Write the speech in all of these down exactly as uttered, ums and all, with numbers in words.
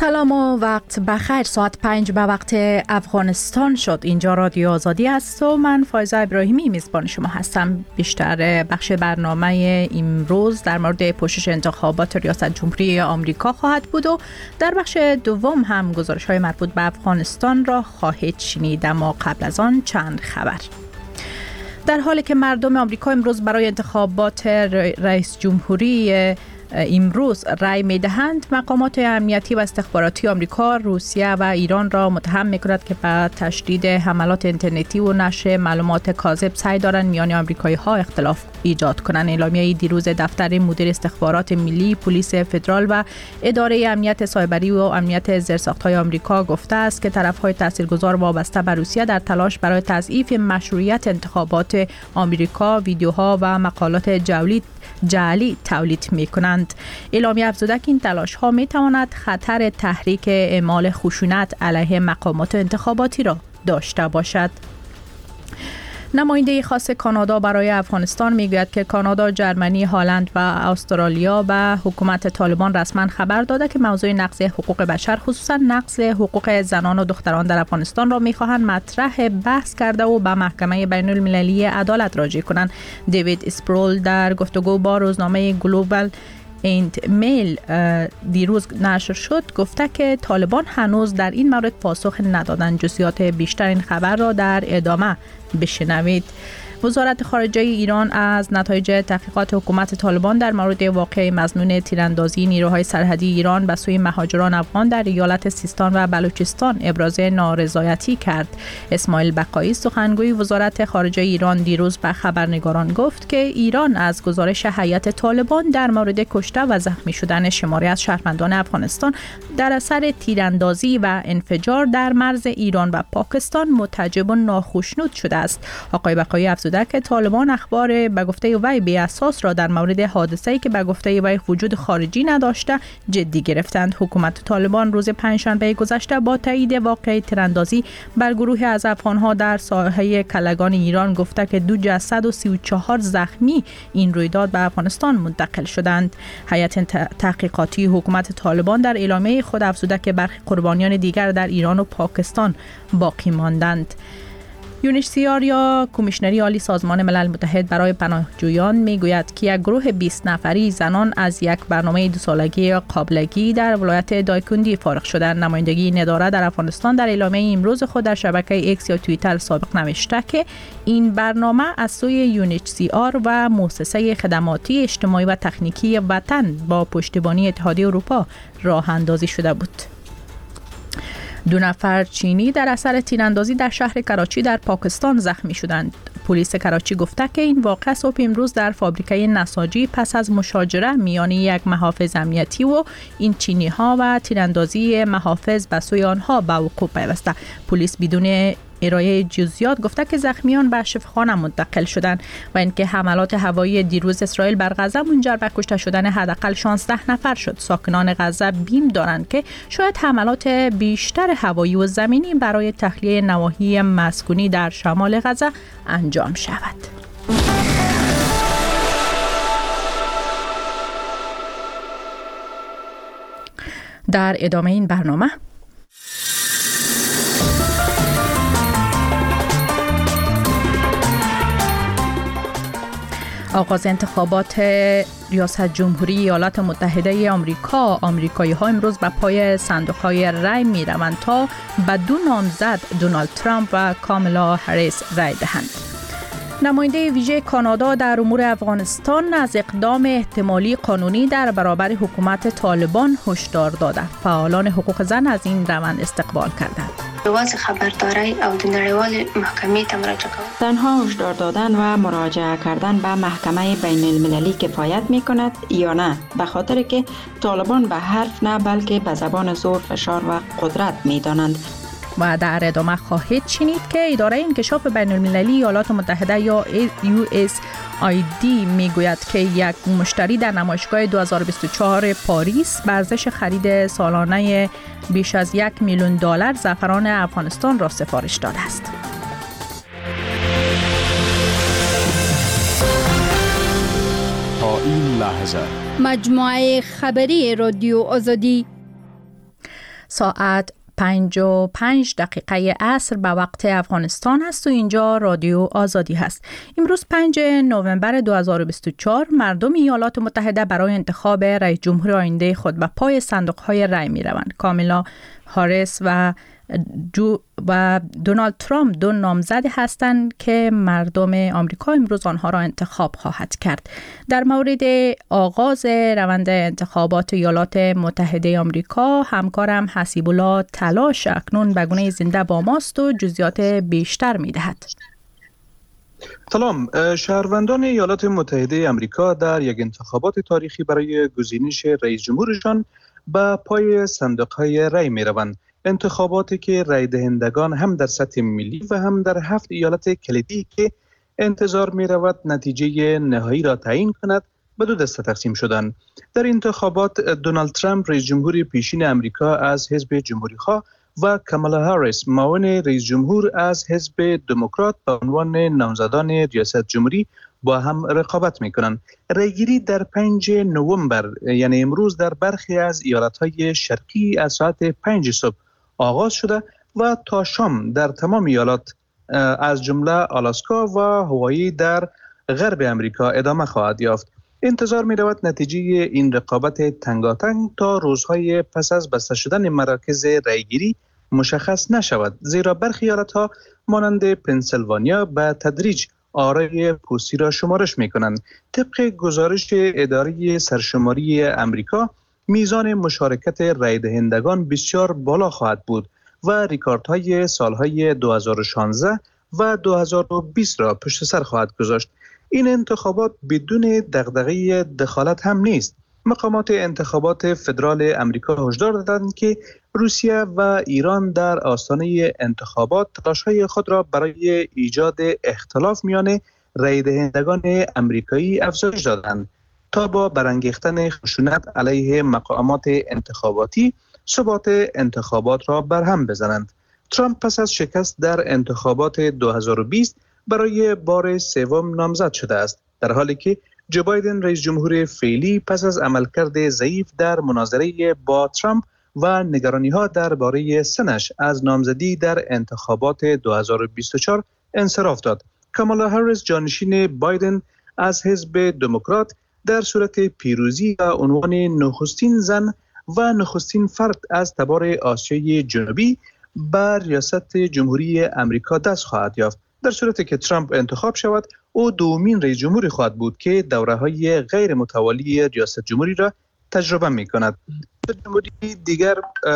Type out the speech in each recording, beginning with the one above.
سلام و وقت بخیر. ساعت پنج به وقت افغانستان شد. اینجا رادیو آزادی است و من فایزه ابراهیمی میزبان شما هستم. بیشتر بخش برنامه امروز در مورد پوشش انتخابات ریاست جمهوری آمریکا خواهد بود و در بخش دوم هم گزارش‌های مربوط به افغانستان را خواهید شنید، اما قبل از آن چند خبر. در حالی که مردم آمریکا امروز برای انتخابات رئیس جمهوری امروز رای می‌دهند، مقامات امنیتی و استخباراتی آمریکا روسیه و ایران را متهم می‌کند که به تشدید حملات اینترنتی و نشر معلومات کاذب سعی دارند میان آمریکایی‌ها اختلاف ایجاد کنند. اعلامیه دیروز دفتر مدیر استخبارات ملی، پلیس فدرال و اداره امنیت سایبری و امنیت زیرساخت‌های آمریکا گفته است که طرف‌های تاثیرگذار وابسته به روسیه در تلاش برای تضعیف مشروعیت انتخابات آمریکا ویدیوها و مقالات جعلی جعلی تولید می‌کنند. اعلامیه افزوده که این تلاش‌ها می‌تواند خطر تحریک اعمال خشونت علیه مقامات انتخاباتی را داشته باشد. نماینده خاص کانادا برای افغانستان میگوید که کانادا، جرمنی، هلند و استرالیا به حکومت طالبان رسما خبر داده که موضوع نقض حقوق بشر، خصوصا نقض حقوق زنان و دختران در افغانستان را میخواهند مطرح بحث کرده و به محکمه بین المللی عدالت راجع کنند. دیوید اسپرول در گفتگو با روزنامه گلوبال ایند میل دیروز نشر شد گفته که طالبان هنوز در این مورد پاسخ ندادند. جزئیات بیشتر این خبر را در ادامه بشنوید. وزارت خارجه ایران از نتایج تحقیقات حکومت طالبان در مورد واقعه مظنون تیراندازی نیروهای سرحدی ایران به سوی مهاجران افغان در ایالت سیستان و بلوچستان ابراز نارضایتی کرد. اسماعیل بقایی، سخنگوی وزارت خارجه ایران، دیروز به خبرنگاران گفت که ایران از گزارش هیئت طالبان در مورد کشته و زخمی شدن شماری از شهروندان افغانستان در اثر تیراندازی و انفجار در مرز ایران و پاکستان متعجب و ناخوشنود شده است. آقای بقایی افزود که طالبان اخبار به گفته وی بی اساس را در مورد حادثه‌ای که به گفته وی وجود خارجی نداشته جدی گرفتند. حکومت طالبان روز پنجشنبه گذشته با تایید واقعه تیراندازی بر گروهی از افغان‌ها در ساحه کلگان ایران گفته که دو جسد و سی و چهار زخمی این رویداد به افغانستان منتقل شدند. هیئت تحقیقاتی حکومت طالبان در اعلامیه خود افزوده که برخی قربانیان دیگر در ایران و پاکستان باقی ماندند. یونیسیار یا کمیشنری عالی سازمان ملل متحد برای پناهجویان میگوید که یک گروه بیست نفری زنان از یک برنامه دو سالگی قابلگی در ولایت دایکندی فارغ شدند. نمایندگی این اداره در افغانستان در اعلامیه امروز خود در شبکه ایکس یا توییتر سابق نوشته که این برنامه از سوی یونیسیار و مؤسسه خدماتی اجتماعی و تکنیکی وطن با پشتیبانی اتحادیه اروپا راه اندازی شده بود. دو نفر چینی در اثر تیراندازی در شهر کراچی در پاکستان زخمی شدند. پلیس کراچی گفته که این واقعه صبح امروز در فابریکه نساجی پس از مشاجره میان یک محافظ امنیتی و این چینی ها و تیراندازی محافظ به سوی آنها به وقوع پیوسته. پلیس بدون ارائه جزئیات گفته که زخمیان به شفاخانه منتقل شدند و اینکه حملات هوایی دیروز اسرائیل بر غزه منجر به کشته شدن حداقل شانزده نفر شد. ساکنان غزه بیم دارند که شاید حملات بیشتر هوایی و زمینی برای تخلیه نواحی مسکونی در شمال غزه انجام شود. در ادامه این برنامه آغاز انتخابات ریاست جمهوری ایالات متحده آمریکا، آمریکایی ها امروز به پای صندوق های رای می روند تا به دو نامزد دونالد ترامپ و کامالا هریس رای دهند. نماینده ویژه کانادا در امور افغانستان از اقدام احتمالی قانونی در برابر حکومت طالبان هشدار داده. فعالان حقوق زن از این روند استقبال کردند. واضح خبرداری او د نړیوال محکمې ته مراجعه کول. تنها هشدار دادن و مراجعه کردن به محکمه بین المللی کفایت می کند یا نه؟ به خاطر که طالبان به حرف نه بلکه به زبان زور، فشار و قدرت می دانند. و در ادامه خواهید شنید که اداره انکشاف بین المللی ایالات متحده یا یو اس آی دی میگوید که یک مشتری در نمایشگاه دو هزار و بیست و چهار پاریس به ارزش خرید سالانه بیش از یک میلیون دلار زعفران افغانستان را سفارش داده است. تا این لحظه مجموعه خبری رادیو آزادی. ساعت پنج و پنج دقیقه عصر به وقت افغانستان است و اینجا رادیو آزادی هست. امروز پنج نوامبر دو هزار و بیست و چهار مردم ایالات متحده برای انتخاب رئیس جمهور آینده خود به پای صندوق‌های رای می‌روند. کامالا هاریس و جو و دونالد ترامپ دو نامزد هستند که مردم آمریکا امروز آنها را انتخاب خواهد کرد. در مورد آغاز روند انتخابات ایالات متحده آمریکا همکارم حسیب الله تلاش اکنون به گونه زنده با ماست و جزئیات بیشتر می‌دهد. سلام. شهروندان ایالات متحده آمریکا در یک انتخابات تاریخی برای گزینش رئیس جمهورشان به پای صندوق‌های رای می‌روند. انتخاباتی که رای دهندگان هم در سطح ملی و هم در هفت ایالت کلیدی که انتظار می رود نتیجه نهایی را تعیین کند به دو دسته تقسیم شدند. در انتخابات دونالد ترامپ رئیس جمهور پیشین امریکا از حزب جمهوری‌خواه و کامالا هاریس معاون رئیس جمهور از حزب دموکرات به عنوان نامزدان ریاست جمهوری با هم رقابت می کنند. رایگیری در پنج نوامبر یعنی امروز در برخی از ایالت‌های شرقی از ساعت پنج صبح آغاز شده و تا شام در تمام ایالات از جمله آلاسکا و هوایی در غرب امریکا ادامه خواهد یافت. انتظار می رود نتیجه این رقابت تنگاتنگ تا روزهای پس از بسته شدن مراکز رایگیری مشخص نشود، زیرا برخی ایالت‌ها مانند پنسیلوانیا به تدریج آرای پستی را شمارش می کنند. طبق گزارش اداره سرشماری امریکا میزان مشارکت رای دهندگان بسیار بالا خواهد بود و ریکاردهای سالهای دو هزار و شانزده و دو هزار و بیست را پشت سر خواهد گذاشت. این انتخابات بدون دغدغه دخالت هم نیست. مقامات انتخابات فدرال امریکا هشدار دادند که روسیه و ایران در آستانه انتخابات تلاش‌های خود را برای ایجاد اختلاف میان رای دهندگان امریکایی افزایش دادند تا با برانگیختن خشونت علیه مقامات انتخاباتی ثبات انتخابات را برهم بزنند. ترامپ پس از شکست در انتخابات دو هزار و بیست برای بار سوم نامزد شده است، در حالی که جو بایدن رئیس جمهور فعلی پس از عملکرد ضعیف در مناظره با ترامپ و نگرانی‌ها درباره سنش از نامزدی در انتخابات دو هزار و بیست و چهار انصراف داد. کامالا هاریس جانشین بایدن از حزب دموکرات در صورت پیروزی و عنوان نخستین زن و نخستین فرد از تبار آسیای جنوبی بر ریاست جمهوری امریکا دست خواهد یافت. در صورتی که ترامپ انتخاب شود، او دومین رئیس جمهوری خواهد بود که دوره‌های غیر متوالی ریاست جمهوری را تجربه می‌کند. دیگر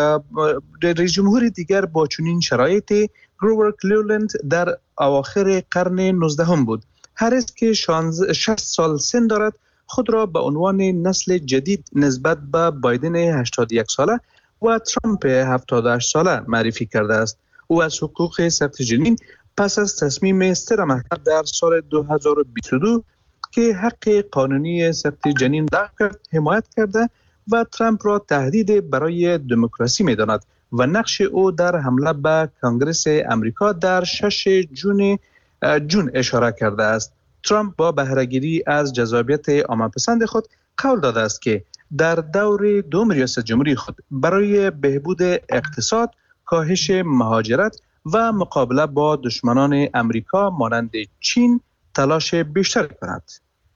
رئیس جمهوری دیگر با چنین شرایطی گروور کلیولند در اواخر قرن نوزدهم بود. هاریس که شصت سال سن دارد خود را به عنوان نسل جدید نسبت به بایدن هشتاد و یک ساله و ترامپ هفتاد و هشت ساله معرفی کرده است. او از حقوق سقط جنین پس از تصمیم ستر محکمه در سال دو هزار و بیست و دو که حق قانونی سقط جنین لغو کرد حمایت کرده و ترامپ را تهدید برای دموکراسی می‌داند و نقش او در حمله به کنگره امریکا در شش جون جون اشاره کرده است. ترامپ با بهره‌گیری از جذابیت عامه‌پسند خود قول داده است که در دور دوم ریاست جمهوری خود برای بهبود اقتصاد، کاهش مهاجرت و مقابله با دشمنان امریکا مانند چین تلاش بیشتر کند.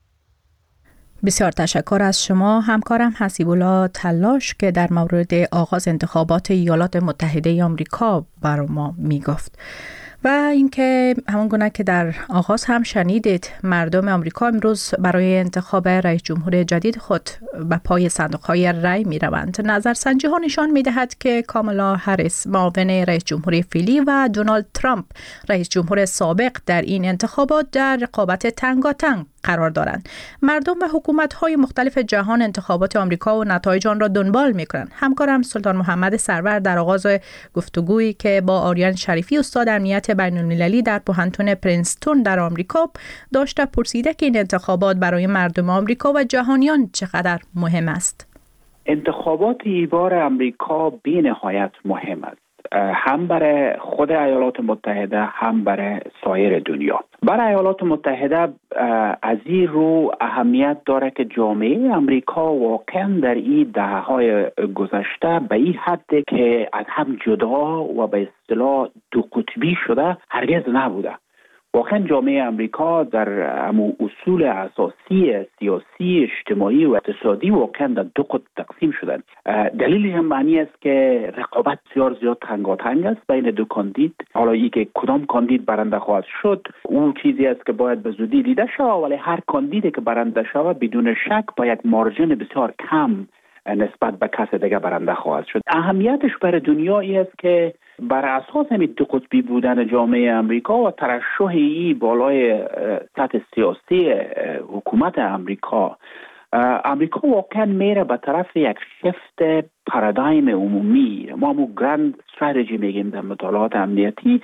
بسیار تشکر از شما همکارم حسیب الله تلاش که در مورد آغاز انتخابات ایالات متحده آمریکا بر ما می گفت. و اینکه همون گونه که در آغاز هم شنیدید مردم آمریکا امروز برای انتخاب رئیس جمهور جدید خود به پای صندوق‌های رای می‌روند. نظرسنجی ها نشان می‌دهد که کامالا هاریس معاون رئیس جمهور فعلی و دونالد ترامپ رئیس جمهور سابق در این انتخابات در رقابت تنگاتنگ قرار دارند. مردم و حکومت‌های مختلف جهان انتخابات آمریکا و نتایج آن را دنبال می‌کنند. همکارم سلطان محمد سرور در آغاز گفتگویی که با آریان شریفی استاد امنیت بین‌المللی در پوهنتون پرینستون در آمریکا داشته پرسیده که این انتخابات برای مردم آمریکا و جهانیان چقدر مهم است. انتخابات این بار امریکا بی‌نهایت مهم است. هم برای خود ایالات متحده هم برای سایر دنیا. برای ایالات متحده از این رو اهمیت داره که جامعه امریکا واقعا در این دهه‌های گذشته به این حد که از هم جدا و به اصطلاح دو قطبی شده هرگز نبوده. واقعا جامعه امریکا در امو اصول اساسی سیاسی، اجتماعی و اقتصادی واقعا در دو قطب تقسیم شدن. دلیلش هم معنی است که رقابت بسیار زیاد تنگاتنگ است بین دو کاندید. حالا ای که کدام کاندید برنده خواهد شد اون چیزی است که باید به زودی دیده شود، ولی هر کاندیدی که برنده شود بدون شک با یک مارجن بسیار کم نسبت به کس دیگه برنده خواهد شد. اهمیتش برای دنیا ای است که بر اساس همین دو قطبی بودن جامعه امریکا و ترشح ای بالای سطح سیاسی حکومت امریکا، امریکا واقعا میره به طرف یک شفت پارادایم عمومی. ما همون گراند استراتژی میگیم در مطالعات امنیتی.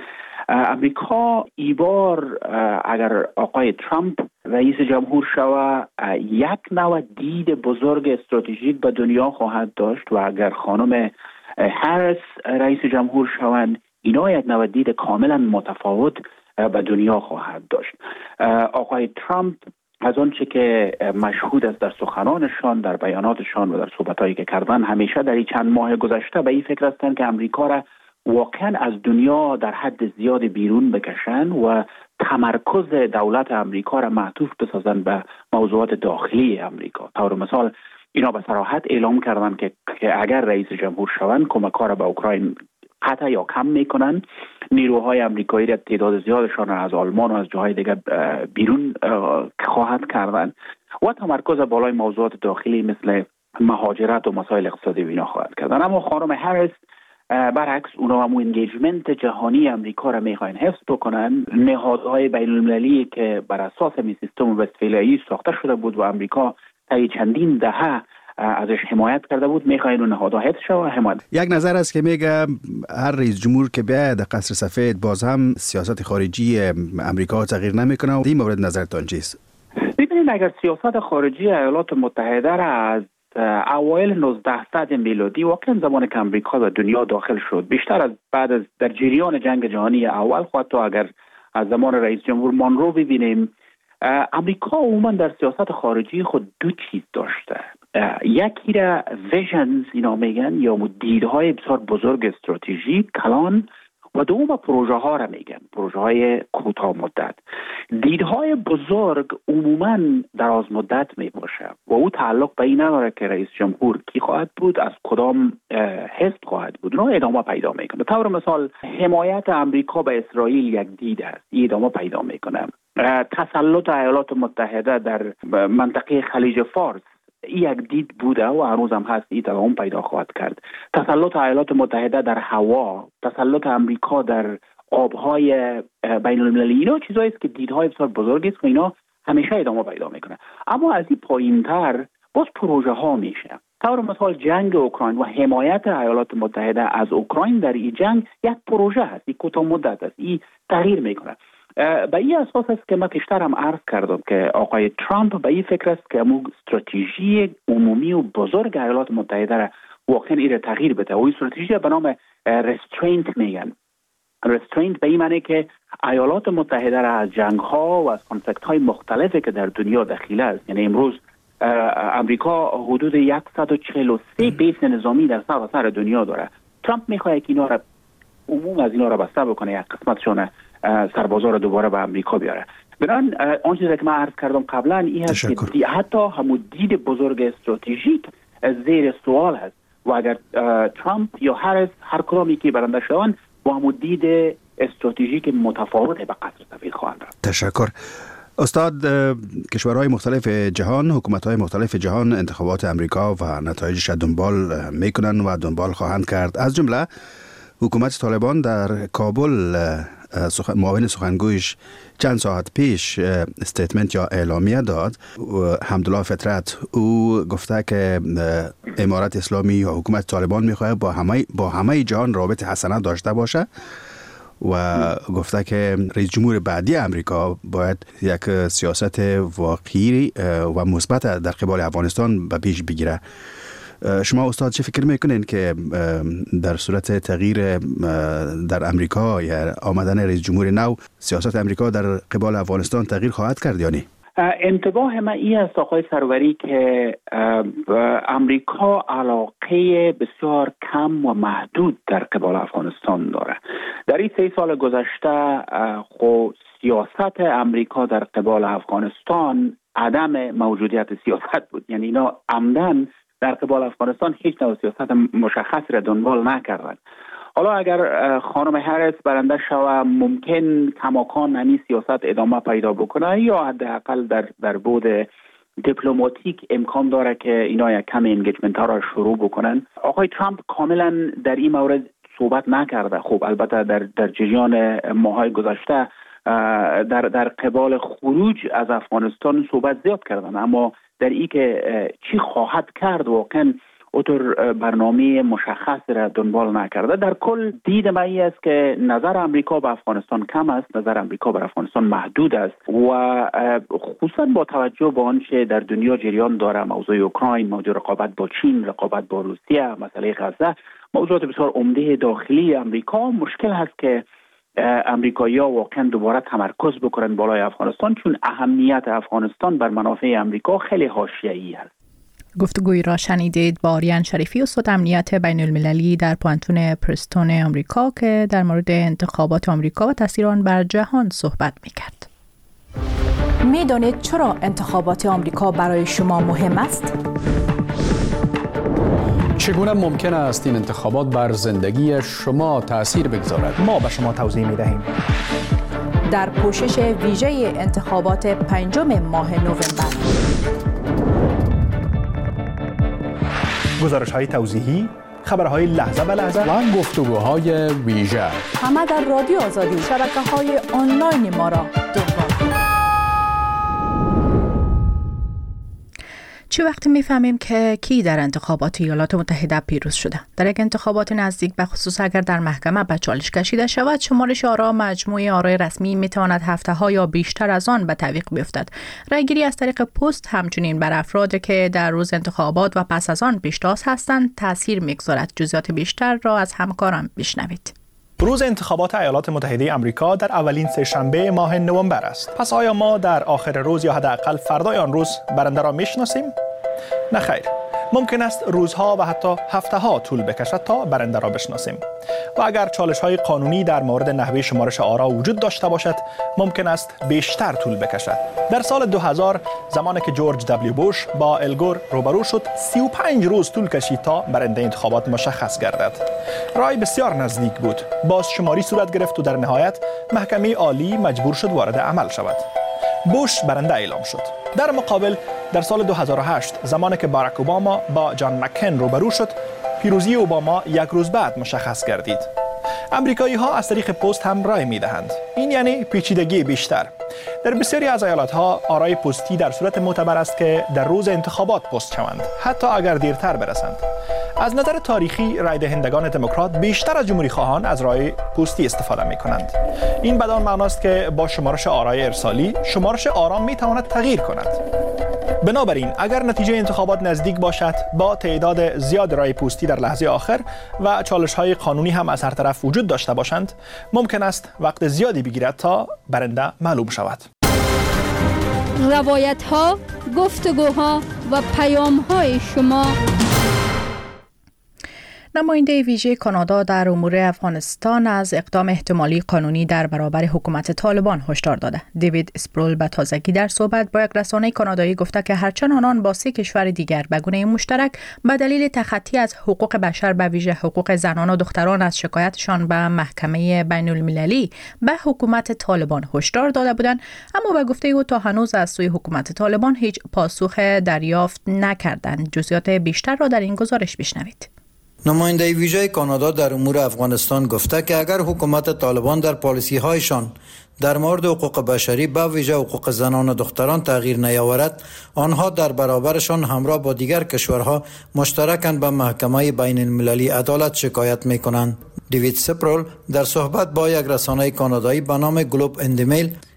امریکا ایبار اگر آقای ترامپ رئیس جمهور شود یک نوع دید بزرگ استراتژیک به دنیا خواهد داشت و اگر خانم هریس رئیس جمهور شوند اینا یک نوع دید کاملا متفاوت به دنیا خواهد داشت. آقای ترامپ از آنچه که مشهود است در سخنانشان، در بیاناتشان و در صحبتایی که کردن، همیشه در این چند ماه گذشته به این فکر هستند که امریکا را واقعا از دنیا در حد زیاد بیرون بکشن و تمرکز دولت امریکا را معطوف بسازن به موضوعات داخلی امریکا. طور مثال اینا به صراحت اعلام کردن که, که اگر رئیس جمهور شوند کمک‌ها را به اوکراین قطع یا کم میکنن، نیروهای امریکایی را تعداد زیادشان را از آلمان و از جاهای دیگه بیرون خواهد کردن و تمرکز بالای موضوعات داخلی مثل مهاجرت و مسائل اقتصادی و اینا خواهد کردن. اما خانم هریس برعکس اونا هم انگیجمنت جهانی امریکا را میخواین حفظ بکنن. نهادهای بین المللی که بر اساس می سیستم وستفالیایی ساخته شده بود و امریکا تا چندین دهه ازش حمایت کرده بود میخواین اون نهادها حفظ شود. حمایت یک نظر است که میگه هر رئیس جمهور که بیاید قصر سفید باز هم سیاست خارجی امریکا تغییر نمیکنه. این مورد نظرتان چیست؟ ببینید اگر سیاست خارجی ایالات متحده را از اوایل نوزدهصد میلادی واقعا زمان که امریکا به دنیا داخل شد بیشتر از بعد از در جریان جنگ جهانی اول خواهد تا اگر از زمان رئیس جمهور مانرو ببینیم، امریکا عموما در سیاست خارجی خود دو چیز داشته. یکی را ویژنز اینا میگن یا دیدهای بسیار بزرگ استراتژیک کلان و دوم پروژه ها را میگن، پروژه های کوتاه مدت. دیدهای بزرگ عموما دراز مدت می باشه و او تعلق به این نداره که رئیس جمهور کی خواهد بود، از کدام حزب خواهد بود، اونها ادامه پیدا میکنه. طور مثال حمایت امریکا به اسرائیل یک دید است، این ادامه پیدا میکنه. تسلط ایالات متحده در منطقه خلیج فارس یک دید بوده و هنوز هم هست، این دوام پیدا خواهد کرد. تسلط ایالات متحده در هوا، تسلط امریکا در آبهای بین المللی، اینا چیزایی است که دیدهای بسیار بزرگی است و اینا همیشه ادامه پیدا میکنه. اما از این پایینتر باز پروژه ها میشه. طور مثال جنگ اوکراین و حمایت ایالات متحده از اوکراین در این جنگ یک پروژه هست، این کوتاه مدت است، این تغییر میکنه. به این اساس است که من پیشتر هم عرض کردم که آقای ترامپ به این فکر است که امو استراتژی عمومی و بزرگ ایالات متحده را واقعا این تغییر بده. و این استراتژی به نام رسترینت میگن. رسترینت به این معنی که ایالات متحده را از جنگ ها و از کانفلیکت های مختلفی که در دنیا دخیل است، یعنی امروز امریکا حدود صد و چهل و سه بیس نظامی در سراسر دنیا داره. ترامپ میخواد که اینا را عموم از اینا را بسته بکنه، یک قسمتشون سربازا را دوباره به امریکا بیاره. بنابراین آن چیزی که من عرض کردم قبلا این هست که دی حتی همون دید بزرگ استراتژیک زیر سوال هست و اگر ترامپ یا هریس هر کدامی که برنده شوند با همون دید استراتژیک متفاوت به قصر سفید خواهند رفت. تشکر. استاد، کشورهای مختلف جهان، حکومت‌های مختلف جهان انتخابات امریکا و نتایجش دنبال میکنن و دنبال خواهند کرد. از جمله حکومت طالبان در کابل سخن... معاون سخنگویش چند ساعت پیش استیتمنت یا اعلامیه داد. حمدالله فطرت او گفته که امارت اسلامی و حکومت طالبان میخواد با همه با همه جهان رابط حسنه داشته باشه و گفته که رئیس جمهور بعدی امریکا باید یک سیاست واقعی و مثبت در قبال افغانستان به پیش بگیره. شما استاد چه فکر میکنین که در صورت تغییر در امریکا یا آمدن رئیس جمهور نو سیاست امریکا در قبال افغانستان تغییر خواهد کرد یا نه؟ انتباه من این است آقای سروری که امریکا علاقه بسیار کم و محدود در قبال افغانستان داره. در این سه سال گذشته خب سیاست امریکا در قبال افغانستان عدم موجودیت سیاست بود. یعنی اینا عمدن در قبال افغانستان هیچ نوع سیاست مشخصی را دنبال نکردن. حالا اگر خانم هریس برنده شوه ممکن کماکان نمی سیاست ادامه پیدا بکنه یا حداقل در در بود دیپلماتیک امکان داره که اینا یک کم انگیجمنت ها را شروع بکنن. آقای ترامپ کاملا در این مورد صحبت نکرده. خب البته در در جریان ماهای گذشته در در قبال خروج از افغانستان صحبت زیاد کردن، اما در این که چی خواهد کرد واقعا اوتر برنامه مشخص را دنبال نکرده. در کل دید من این است که نظر امریکا به افغانستان کم است، نظر امریکا به افغانستان محدود است و خصوصا با توجه به آنچه در دنیا جریان داره، موضوع اوکراین، موضوع رقابت با چین، رقابت با روسیه، مسئله غزه، موضوعات بسیار عمده داخلی امریکا، مشکل هست که امریکایی‌ها واقعا دوباره تمرکز بکنن بالای افغانستان، چون اهمیت افغانستان بر منافع امریکا خیلی حاشیه‌ای است. گفتگوی را شنیدید با آریان شریفی، استاد امنیت بین المللی در پوانتون پرستون آمریکا که در مورد انتخابات آمریکا و تاثیر آن بر جهان صحبت می‌کرد. می‌دانید چرا انتخابات آمریکا برای شما مهم است؟ چگونه ممکن است این انتخابات بر زندگی شما تأثیر بگذارد؟ ما به شما توضیح می‌دهیم. در پوشش ویژه انتخابات پنجم ماه نوامبر، گزارش‌های توضیحی، خبرهای لحظه به لحظه و گفتگوهای ویژه، همه در رادیو آزادی. شبکه‌های آنلاین ما را دنبال کنید. چه وقتی میفهمیم که کی در انتخابات ایالات متحده پیروز شده؟ در یک انتخابات نزدیک به خصوص اگر در محکمه به چالش کشیده شود، شمارش آرا مجموعه آرای رسمی میتواند هفته ها یا بیشتر از آن به تعویق بیفتد. رأیگیری از طریق پست همچنین بر افرادی که در روز انتخابات و پس از آن پیشتاز هستند تاثیر میگذارد. جزئیات بیشتر را از همکارم بشنوید. روز انتخابات ایالات متحده آمریکا در اولین سه شنبه ماه نوامبر است. پس آیا ما در آخر روز یا حداقل فردای آن روز برنده را میشناسیم؟ نه خیر. ممکن است روزها و حتی هفته ها طول بکشد تا برنده را بشناسیم. و اگر چالش های قانونی در مورد نحوه شمارش آرا وجود داشته باشد، ممکن است بیشتر طول بکشد. در سال دو هزار زمانی که جورج دبلیو بوش با الگور روبرو شد، سی و پنج روز طول کشید تا برنده انتخابات مشخص گردد. رای بسیار نزدیک بود. باز شماری صورت گرفت و در نهایت محکمه عالی مجبور شد وارد عمل شود. بوش برنده اعلام شد. در مقابل در سال دو هزار و هشت زمانی که باراک اوباما با جان مکین روبرو شد، پیروزی اوباما یک روز بعد مشخص گردید. امریکایی ها از طریق پست هم رای می دهند. این یعنی پیچیدگی بیشتر. در بسیاری از ایالت ها آرای پستی در صورت معتبر است که در روز انتخابات پست شوند، حتی اگر دیرتر برسند. از نظر تاریخی رای دهندگان دموکرات بیشتر از جمهوری خواهان از رای پستی استفاده می کنند. این بدان معناست که با شمارش آرای ارسالی شمارش آرا می تواند تغییر کند. بنابراین اگر نتیجه انتخابات نزدیک باشد، با تعداد زیاد رای پستی در لحظه آخر و چالش‌های قانونی هم از هر طرف وجود داشته باشند، ممکن است وقت زیادی بگیرد تا برنده معلوم شود. روایت‌ها، گفتگوها و پیام‌های شما. نماینده ویژه کانادا در امور افغانستان از اقدام احتمالی قانونی در برابر حکومت طالبان هشدار داده. دیوید اسپرول به تازگی در صحبت با یک رسانه کانادایی گفته که هرچند آنان با سه کشور دیگر به گونه مشترک به دلیل تخطی از حقوق بشر به ویژه حقوق زنان و دختران از شکایتشان به محکمه بین المللی به حکومت طالبان هشدار داده بودند، اما به گفته او تا هنوز از سوی حکومت طالبان هیچ پاسخ دریافت نکردند. جزئیات بیشتر را در این گزارش بشنوید. نماینده ویژه کانادا در امور افغانستان گفته که اگر حکومت طالبان در پالیسی هایشان در مورد حقوق بشری به ویژه حقوق زنان و دختران تغییر نیاورد، آنها در برابرشان همراه با دیگر کشورها مشترکاً به محکمه بین المللی عدالت شکایت می‌کنند. دیوید سپرول در صحبت با یک رسانه کانادایی به نام گلوب اند میل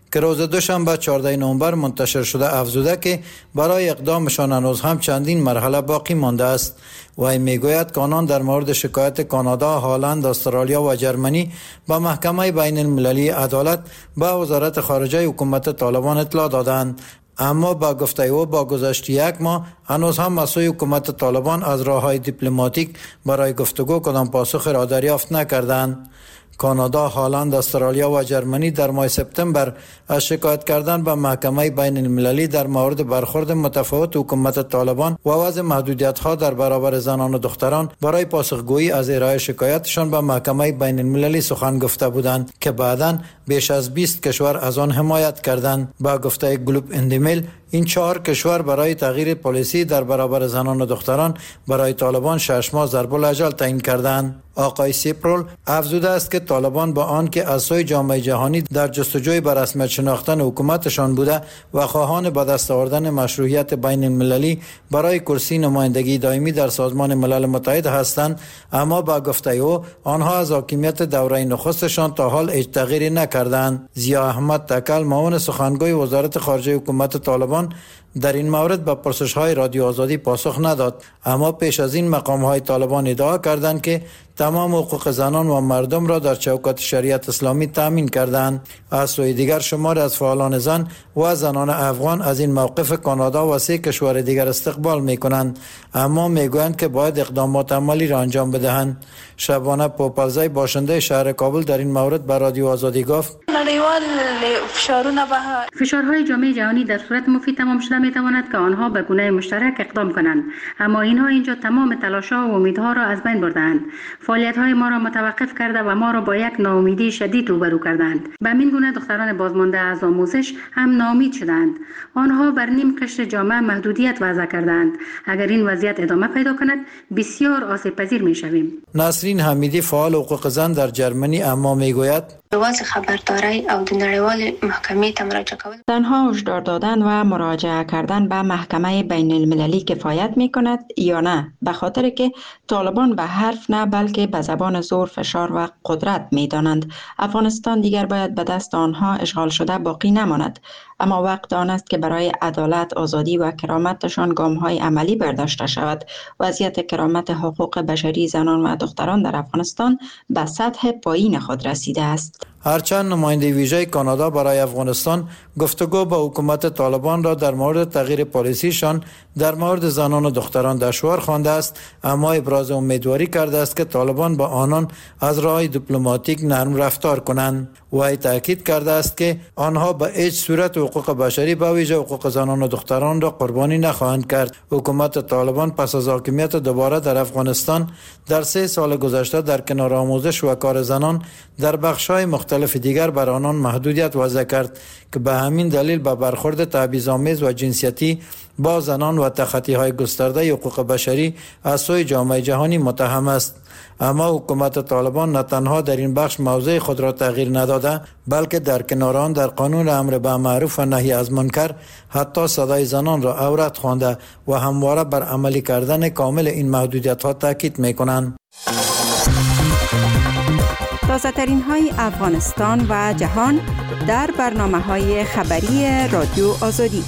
که روز دوشنبه چهاردهم نوامبر منتشر شده افزوده که برای اقدامشان هنوز هم چندین مرحله باقی مانده است. وی میگوید که آنان در مورد شکایت کانادا، هلند، استرالیا و جرمنی به محکمه بین المللی عدالت به وزارت خارجه حکومت طالبان اطلاع دادند، اما با گفته او با گذشت یک ماه هنوز هم از سوی حکومت طالبان از راههای دیپلماتیک برای گفتگو کدام پاسخ را دریافت نکردند. کانادا، هلند، استرالیا و جرمنی در ماه سپتامبر از شکایت کردن به محکمه بین المللی در مورد برخورد متفاوت حکومت طالبان و وضع محدودیت‌ها در برابر زنان و دختران برای پاسخگویی از ارائه شکایتشان به محکمه بین المللی سخن گفته بودند که بعداً بیش از بیست کشور از آن حمایت کردند. با گفته گلوب اندیمیل، این چهار کشور برای تغییر پالیسی در برابر زنان و دختران برای طالبان شش ماه ضرب الاجل تعیین کردند. آقای سیپرول افزوده است که طالبان با آنکه از سوی جامعه جهانی در جستجوی بر رسمیت شناختن حکومتشان بوده و خواهان به دست آوردن مشروعیت بین المللی برای کرسی نمایندگی دائمی در سازمان ملل متحد هستند، اما با گفته او آنها از حاکمیت دوره نخستشان تا حال هیچ تغییری نکردند. ضیا احمد تکل، معاون سخنگوی وزارت خارجه حکومت طالبان، در این مورد به پرسش‌های رادیو آزادی پاسخ نداد، اما پیش از این مقام‌های طالبان ادعا کردند که تمام حقوق زنان و مردم را در چوکات شریعت اسلامی تامین کردند. از سوی دیگر شمار از فعالان زن و زنان افغان از این موقف کانادا و سه کشور دیگر استقبال می‌کنند، اما میگویند که باید اقدامات عملی را انجام بدهند. شبانه پوپلزی، باشنده شهر کابل، در این مورد به رادیو آزادی گفت: فشارهای جامعه جهانی در صورت مفید تمام شده میتواند که آنها به گونه مشترک اقدام کنند، اما اینها اینجا تمام تلاش‌ها و امیدها را از بین بردند. فعالیت‌های ما را متوقف کرده و ما را با یک ناامیدی شدید روبرو کردند. به همین گونه دختران بازمانده از آموزش هم ناامید شدند. آنها بر نیم قشر جامعه محدودیت وضع کردند. اگر این وضعیت ادامه پیدا کند بسیار آسیب پذیر می‌شویم. نسرین حمیدی، فعال حقوق زن در جرمنی، اما میگوید واضح خبرداری او د نړیوال محکمې ته مراجعه کول تنها هشدار دادن و مراجعه کردن به محکمه بین المللی کفایت می کند یا نه؟ به خاطر که طالبان به حرف نه بلکه به زبان زور، فشار و قدرت می دانند. افغانستان دیگر باید به دست آنها اشغال شده باقی نماند، اما وقت آن است که برای عدالت، آزادی و کرامتشان گام‌های عملی برداشته شود. وضعیت کرامت حقوق بشری زنان و دختران در افغانستان به سطح پایین خود رسیده است. هرچند نماینده ویژه کانادا برای افغانستان گفتگو با حکومت طالبان را در مورد تغییر پالیسیشان در مورد زنان و دختران دشوار خوانده است، اما ابراز امیدواری کرده است که طالبان با آنان از راه دیپلماتیک نرم رفتار کنند. وی تاکید کرده است که آنها به هیچ صورت حقوق بشری به ویژه حقوق زنان و دختران را قربانی نخواهند کرد. حکومت طالبان پس از حاکمیت دوباره در افغانستان در سه سال گذشته در کنار آموزش و کار زنان در بخش‌های مختلف دیگر بر آنان محدودیت وضع کرد که به همین دلیل به برخورد تبعیض‌آمیز و جنسیتی با زنان و تخطی‌های گسترده حقوق بشری از سوی جامعه جهانی متهم است. اما حکومت طالبان نه تنها در این بخش موضع خود را تغییر نداده، بلکه در کنار آن در قانون امر بالمعروف و نهی از منکر حتی صدای زنان را عورت خوانده و همواره بر عملی کردن کامل این محدودیت‌ها تاکید می‌کنند. تازه ترین های افغانستان و جهان در برنامه های خبری رادیو آزادی.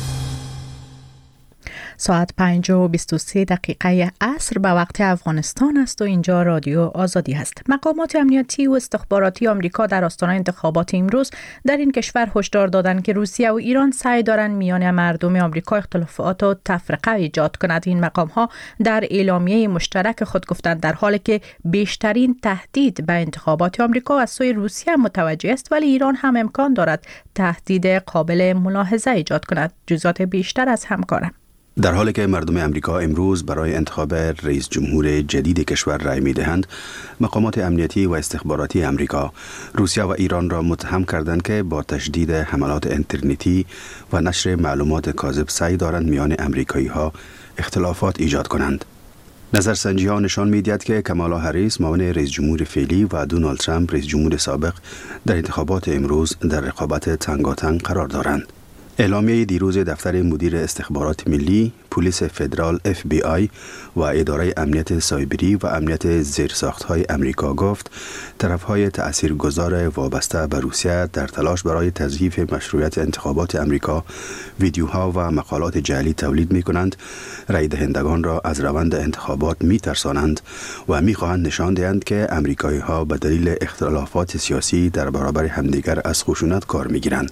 ساعت پنج و بیست و سه دقیقه عصر به وقت افغانستان است و اینجا رادیو آزادی هست. مقامات امنیتی و استخباراتی آمریکا در آستانه انتخابات امروز در این کشور هشدار دادند که روسیه و ایران سعی دارند میان مردم آمریکا اختلافات و تفرقه ایجاد کند. این مقام ها در اعلامیه مشترک خود گفتند در حالی که بیشترین تهدید به انتخابات آمریکا از سوی روسیه متوجه است، ولی ایران هم امکان دارد تهدید قابل ملاحظه ایجاد کند. جزئیات بیشتر از همکارم. در حالی که مردم امریکا امروز برای انتخاب رئیس جمهور جدید کشور رای می دهند، مقامات امنیتی و استخباراتی امریکا روسیه و ایران را متهم کردند که با تشدید حملات اینترنتی و نشر معلومات کاذب سعی دارند میان امریکایی ها اختلافات ایجاد کنند. نظرسنجی ها نشان می دهد که کامالا هریس معاون رئیس جمهور فعلی و دونالد ترامپ رئیس جمهور سابق در انتخابات امروز در رقابت تنگاتنگ قرار دارند. اعلامیه دیروز دفتر مدیر استخبارات ملی، پلیس فدرال اف بی آی و اداره امنیت سایبری و امنیت زیرساخت‌های امریکا گفت طرف‌های تأثیرگذار وابسته به روسیه در تلاش برای تضعیف مشروعیت انتخابات امریکا ویدیوها و مقالات جعلی تولید می‌کنند، رای دهندگان را از روند انتخابات می‌ترسانند و می‌خواهند نشان دهند که امریکایی‌ها به دلیل اختلافات سیاسی در برابر همدیگر از خشونت کار می‌گیرند.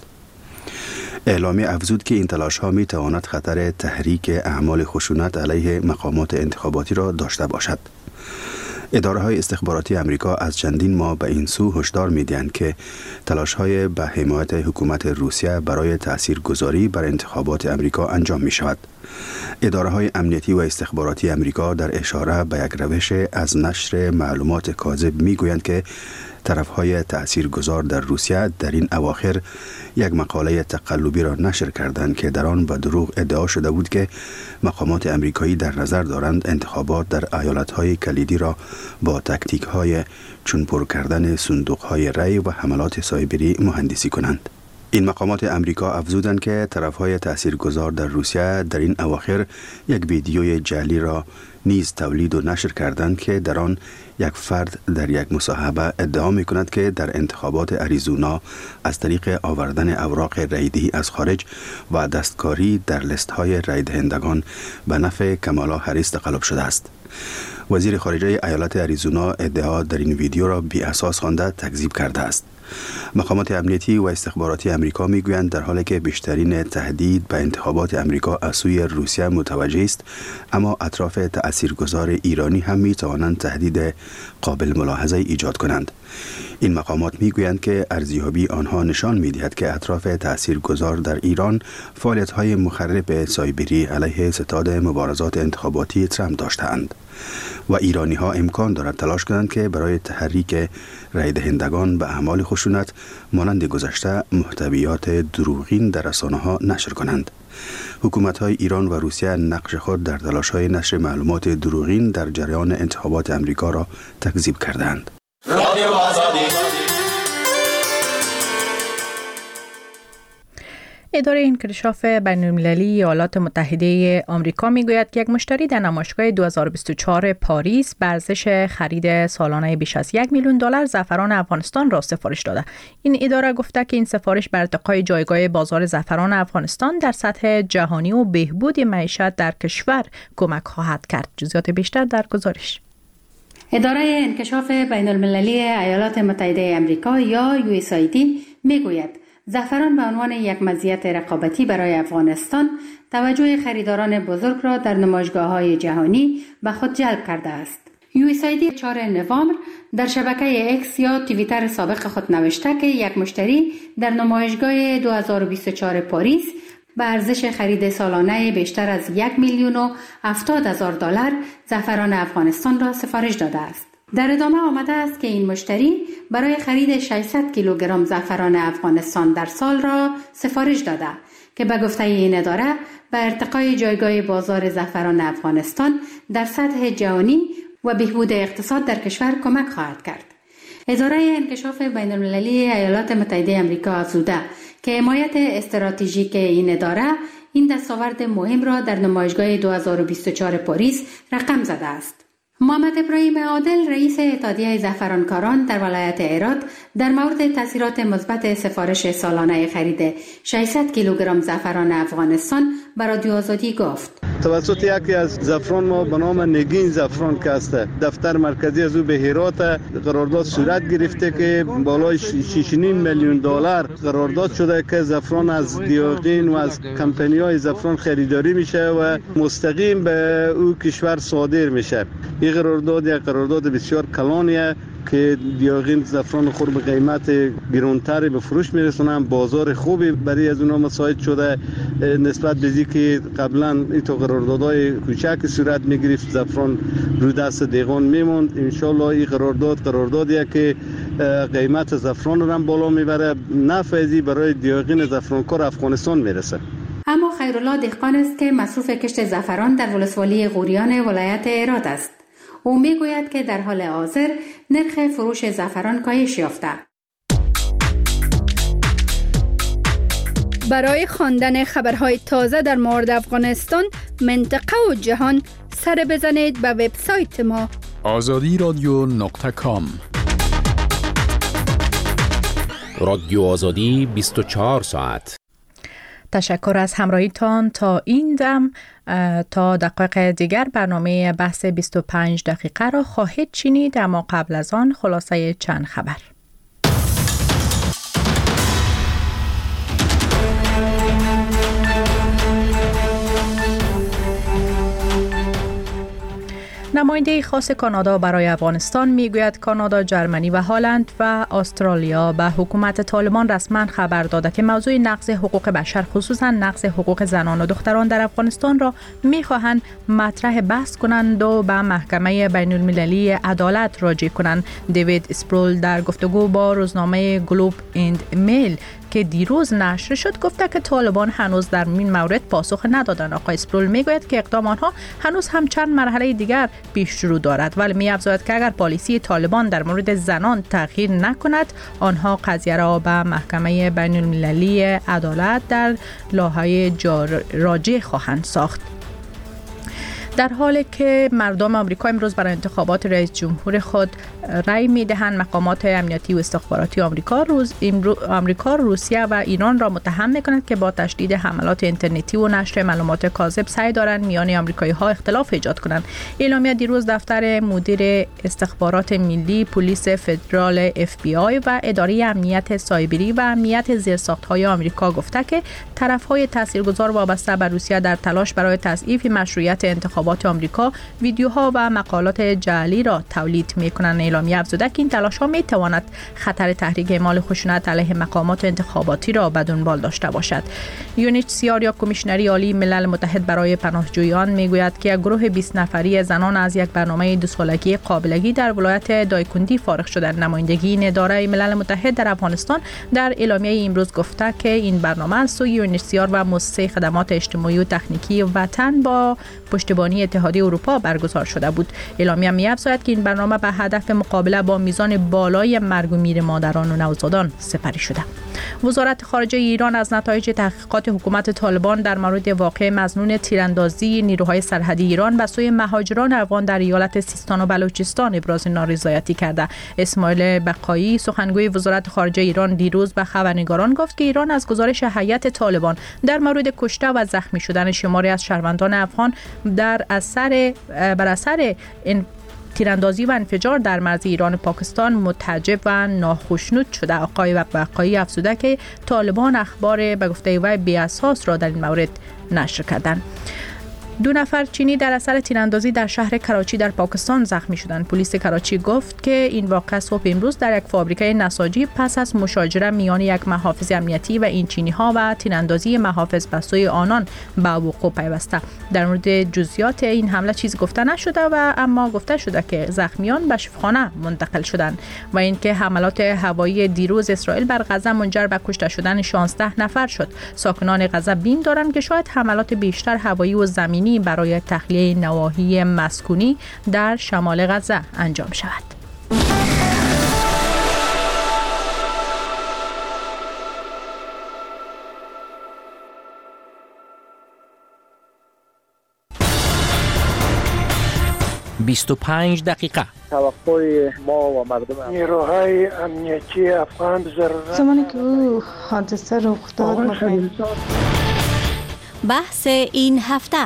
اعلامیه افزود که این تلاش ها می تواند خطر تحریک اعمال خشونت علیه مقامات انتخاباتی را داشته باشد. اداره های استخباراتی امریکا از چندین ماه به این سو هشدار می دهند که تلاش های به حمایت حکومت روسیه برای تاثیرگذاری بر انتخابات امریکا انجام می شود. اداره های امنیتی و استخباراتی امریکا در اشاره به یک روش از نشر معلومات کاذب می گویند که طرف‌های تأثیرگذار در روسیه در این اواخر یک مقاله تقلبی را نشر کردند که در آن به دروغ ادعا شده بود که مقامات امریکایی در نظر دارند انتخابات در ایالت‌های کلیدی را با تکتیک‌های چون پر کردن صندوق‌های رای و حملات سایبری مهندسی کنند. این مقامات امریکا افزودند که طرف‌های تأثیرگذار در روسیه در این اواخر یک ویدیوی جعلی را نیز تولید و نشر کردند که در آن یک فرد در یک مصاحبه ادعا می کند که در انتخابات اریزونا از طریق آوردن اوراق رایدهی از خارج و دستکاری در لیست های رای دهندگان به نفع کمالا هریس تقلب شده است. وزیر خارجه ایالت اریزونا ادعا در این ویدیو را بی اساس خوانده تکذیب کرده است. مقامات امنیتی و استخباراتی امریکا میگویند در حالی که بیشترین تهدید به انتخابات امریکا از سوی روسیه متوجه است، اما اطراف تأثیرگذار ایرانی هم می توانند تهدید قابل ملاحظه ایجاد کنند. این مقامات میگویند که ارزیابی آنها نشان میدهد که اطراف تأثیرگذار در ایران فعالیت‌های مخرب سایبری علیه ستاد مبارزات انتخاباتی ترامپ داشته‌اند و ایرانی ها امکان دارد تلاش کنند که برای تحریک رای دهندگان به اعمال خشونت مانند گذشته محتویات دروغین در رسانه‌ها نشر کنند. حکومت‌های ایران و روسیه نقش خود در تلاش‌های نشر معلومات دروغین در جریان انتخابات امریکا را تکذیب کردند. اداره انکشاف بین‌المللی ایالات متحده آمریکا میگوید که یک مشتری در نمایشگاه دو هزار و بیست و چهار پاریس به ارزش خرید سالانه بیش از یک میلیون دلار زعفران افغانستان را سفارش داده. این اداره گفته که این سفارش بر ارتقای جایگاه بازار زعفران افغانستان در سطح جهانی و بهبود معیشت در کشور کمک خواهد کرد. جزئیات بیشتر در گزارش. اداره انکشاف بین‌المللی ایالات متحده آمریکا یا یو اس ای دی میگوید زعفران به عنوان یک مزیت رقابتی برای افغانستان توجه خریداران بزرگ را در نمایشگاه‌های جهانی به خود جلب کرده است. یو اس ای دی چهارم نوامبر در شبکه اکس یا توییتر سابق خود نوشته که یک مشتری در نمایشگاه دو هزار و بیست و چهار پاریس به ارزش خرید سالانه بیشتر از یک میلیون و هفتاد هزار دلار زعفران افغانستان را سفارش داده است. در ادامه آمده است که این مشتری برای خرید ششصد کیلوگرم زعفران افغانستان در سال را سفارش داده که به گفته این اداره به ارتقای جایگاه بازار زعفران افغانستان در سطح جهانی و بهبود اقتصاد در کشور کمک خواهد کرد. اداره انکشاف بین‌المللی ایالات متحده آمریکا افزوده که حمایت استراتژیک این اداره این دستاورد مهم را در نمایشگاه دو هزار و بیست و چهار پاریس رقم زده است. محمد ابراهیم عادل رئیس اتحادیه زعفرانکاران در ولایت هرات در مورد تاثیرات مثبت سفارش سالانه خرید ششصد کیلوگرم زعفران افغانستان بر رادیو آزادی گفت: توسط یکی از زعفران ما به نام نگین زعفران که است، دفتر مرکزی از او به هرات قرارداد صورت گرفته که بالای شش و نیم میلیون دلار قرارداد شده که زعفران از دیوغین و از کمپانی‌های زعفران خریداری میشه و مستقیم به او کشور صادر میشه. این قرارداد یک قرارداد بسیار کلانیه که دیوغین زعفران خود به قیمت گرانتری به فروش میرسونن. بازار خوبی برای از اونها مساعد شده نسبت به اینکه که قبلا این تو قراردادهای کوچک صورت میگرفت زعفران رو دست دیگان میموند. ان شاء الله این قرارداد قراردادیه که قیمت زعفران رو هم بالا میبره، نفعی برای دیوغین زعفرانکار افغانستان میرسه. اما خیرالله دهقان است که مصروف کشت زعفران در ولسوالی غوریان ولایت هرات است. او میگوید که در حال حاضر نرخ فروش زعفران کاهش یافته. برای خواندن خبرهای تازه در مورد افغانستان، منطقه و جهان، سر بزنید به وبسایت ما آزادی رادیو نقطه کام. رادیو آزادی بیست و چهار ساعت. تشکر از همراهیتان تا این دم. تا دقایق دیگر برنامه بحث بیست و پنج دقیقه را خواهید شنید، اما قبل از آن خلاصه چند خبر. نماینده خاص کانادا برای افغانستان میگوید کانادا، جرمنی و هلند و استرالیا به حکومت طالبان رسما خبر داده که موضوع نقض حقوق بشر، خصوصا نقض حقوق زنان و دختران در افغانستان را میخواهند مطرح بحث کنند و به محکمه بین المللی عدالت راجع کنند. دیوید اسپرول در گفتگو با روزنامه گلوب اند میل که دیروز نشر شد گفته که طالبان هنوز در این مورد پاسخ ندادند. آقای اسپرول میگوید که اقدام آنها هنوز هم چند مرحله دیگر پیش رو دارد، ولی می‌افزاید که اگر پالیسی طالبان در مورد زنان تغییر نکند، آنها قضیه را به محکمه بین المللی عدالت در لاهای راجع خواهند ساخت. در حالی که مردم آمریکا امروز برای انتخابات رئیس جمهور خود رأی می‌دهند، مقامات امنیتی و استخباراتی آمریکا روز آمریکا، روسیه و ایران را متهم می‌کنند که با تشدید حملات اینترنتی و نشر معلومات کاذب سعی دارند میان آمریکایی‌ها اختلاف ایجاد کنند. اعلامیه دیروز دفتر مدیر استخبارات ملی، پلیس فدرال اف بی آی و اداره امنیت سایبری و امنیت زیرساخت‌های آمریکا گفته که طرف‌های تاثیرگذار وابسته به روسیه در تلاش برای تضعیف مشروعیت انتخابات آمریکا ویدیوها و مقالات جعلی را تولید می‌کنند. اعلامیه افزوده که این تلاش‌ها می‌تواند خطر تحریک اعمال خشونت علیه مقامات انتخاباتی را به دنبال داشته باشد. یو ان اچ سی آر یا کمیشنری عالی ملل متحد برای پناهجویان میگوید که گروه بیست نفری زنان از یک برنامه دو سالگی قابلگی در ولایت دایکندی فارغ شدند. نمایندگی اداره ملل متحد در افغانستان در اعلامیه امروز گفته که این برنامه از سوی یو ان اچ سی آر و مؤسسه خدمات اجتماعی و تکنیکی وطن با پشتیبانی اتحادیه اروپا برگزار شده بود. اعلامیه می‌افزاید که این برنامه به هدف مقابله با میزان بالای مرگ و میر مادران و نوزادان سپری شده. وزارت خارجه ایران از نتایج تحقیقات حکومت طالبان در مورد واقع مظنون تیراندازی نیروهای سرحدی ایران به سوی مهاجران افغان در ایالت سیستان و بلوچستان ابراز نارضایتی کرده. اسماعیل بقایی، سخنگوی وزارت خارجه ایران، دیروز به خبرنگاران گفت که ایران از گزارش هیئت طالبان در مورد کشته و زخمی شدن شماری از شهروندان افغان در اثر بر اثر تیراندازی و انفجار در مرز ایران و پاکستان متعجب و ناخشنود شده. آقای بقایی افزوده که طالبان اخبار به گفته وی بی اساس را در این مورد نشر کردند. دو نفر چینی در اثر تیراندازی در شهر کراچی در پاکستان زخمی شدند. پلیس کراچی گفت که این واقعه صبح امروز در یک فابریکه نساجی پس از مشاجره میان یک محافظ امنیتی و این چینی ها و تیراندازی محافظ به سوی آنان به وقوع پیوسته. در مورد جزئیات این حمله چیزی گفته نشده و اما گفته شده که زخمیان به شفاخانه منتقل شدند و اینکه حملات هوایی دیروز اسرائیل بر غزه منجر به کشته شدن شانزده نفر شد. ساکنان غزه بیم دارند که شاید حملات بیشتر هوایی و زمینی برای تخلیه نواحی مسکونی در شمال غزه انجام شود. بیست و پنج دقیقه. توقع ما و مردم نیروهای امنیتی افغان ضرورت زمانی که او حادثه رخ داد بحث این هفته.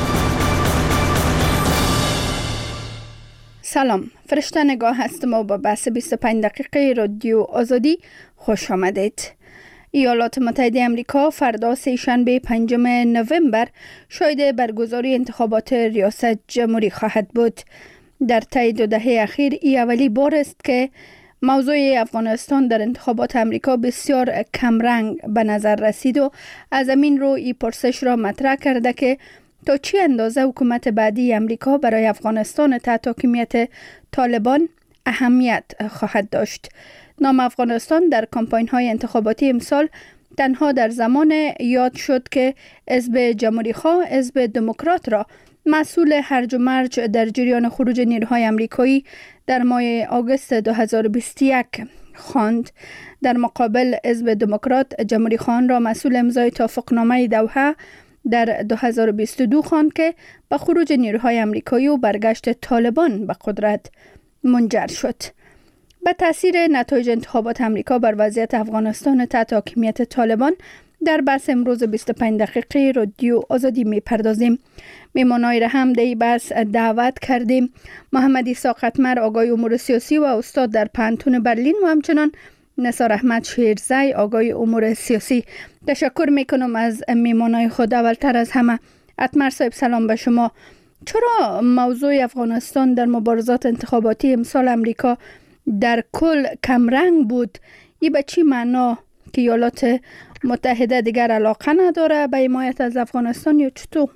سلام، فرشته نگاه هستم و با بحث بیست و پنج دقیقه رادیو آزادی خوش آمدید. ایالات متحده آمریکا فردا سه شنبه پنجم نوامبر شاهد برگزاری انتخابات ریاست جمهوری خواهد بود. در طی دو دهه اخیر این اولی بار است که موضوع افغانستان در انتخابات آمریکا بسیار کمرنگ به نظر رسید و از همین رو این پرسش را مطرح کرده که تا چه اندازه حکومت بعدی آمریکا برای افغانستان تحت حاکمیت طالبان اهمیت خواهد داشت. نام افغانستان در کمپاین های انتخاباتی امسال تنها در زمان یاد شد که حزب جمهوری خواه حزب دموکرات را مسئول هرج و مرج در جریان خروج نیروهای آمریکایی در ماه آگوست دو هزار و بیست و یک خواند. در مقابل حزب دموکرات جمهوری خان را مسئول امضای توافقنامه دوحه در دو هزار و بیست و دو خواند که به خروج نیروهای آمریکایی و برگشت طالبان به قدرت منجر شد. به تاثیر نتایج انتخابات آمریکا بر وضعیت افغانستان تحت حاکمیت طالبان در بحث امروز بیست و پنج دقیقه رادیو آزادی می پردازیم. میمانای را هم در بحث دعوت کردیم. محمد عیسی قطمر، آگای امور سیاسی و استاد در پانتون برلین، و همچنان نثار احمد شیرزی، آگای امور سیاسی. تشکر میکنم از میمانای خود. اولتر از همه قطمر صاحب سلام به شما. چرا موضوع افغانستان در مبارزات انتخاباتی امسال امریکا در کل کمرنگ بود؟ این به چی معنا که ایالات متحده دیگر علاقه نداره به حمایت از افغانستان یا چطور؟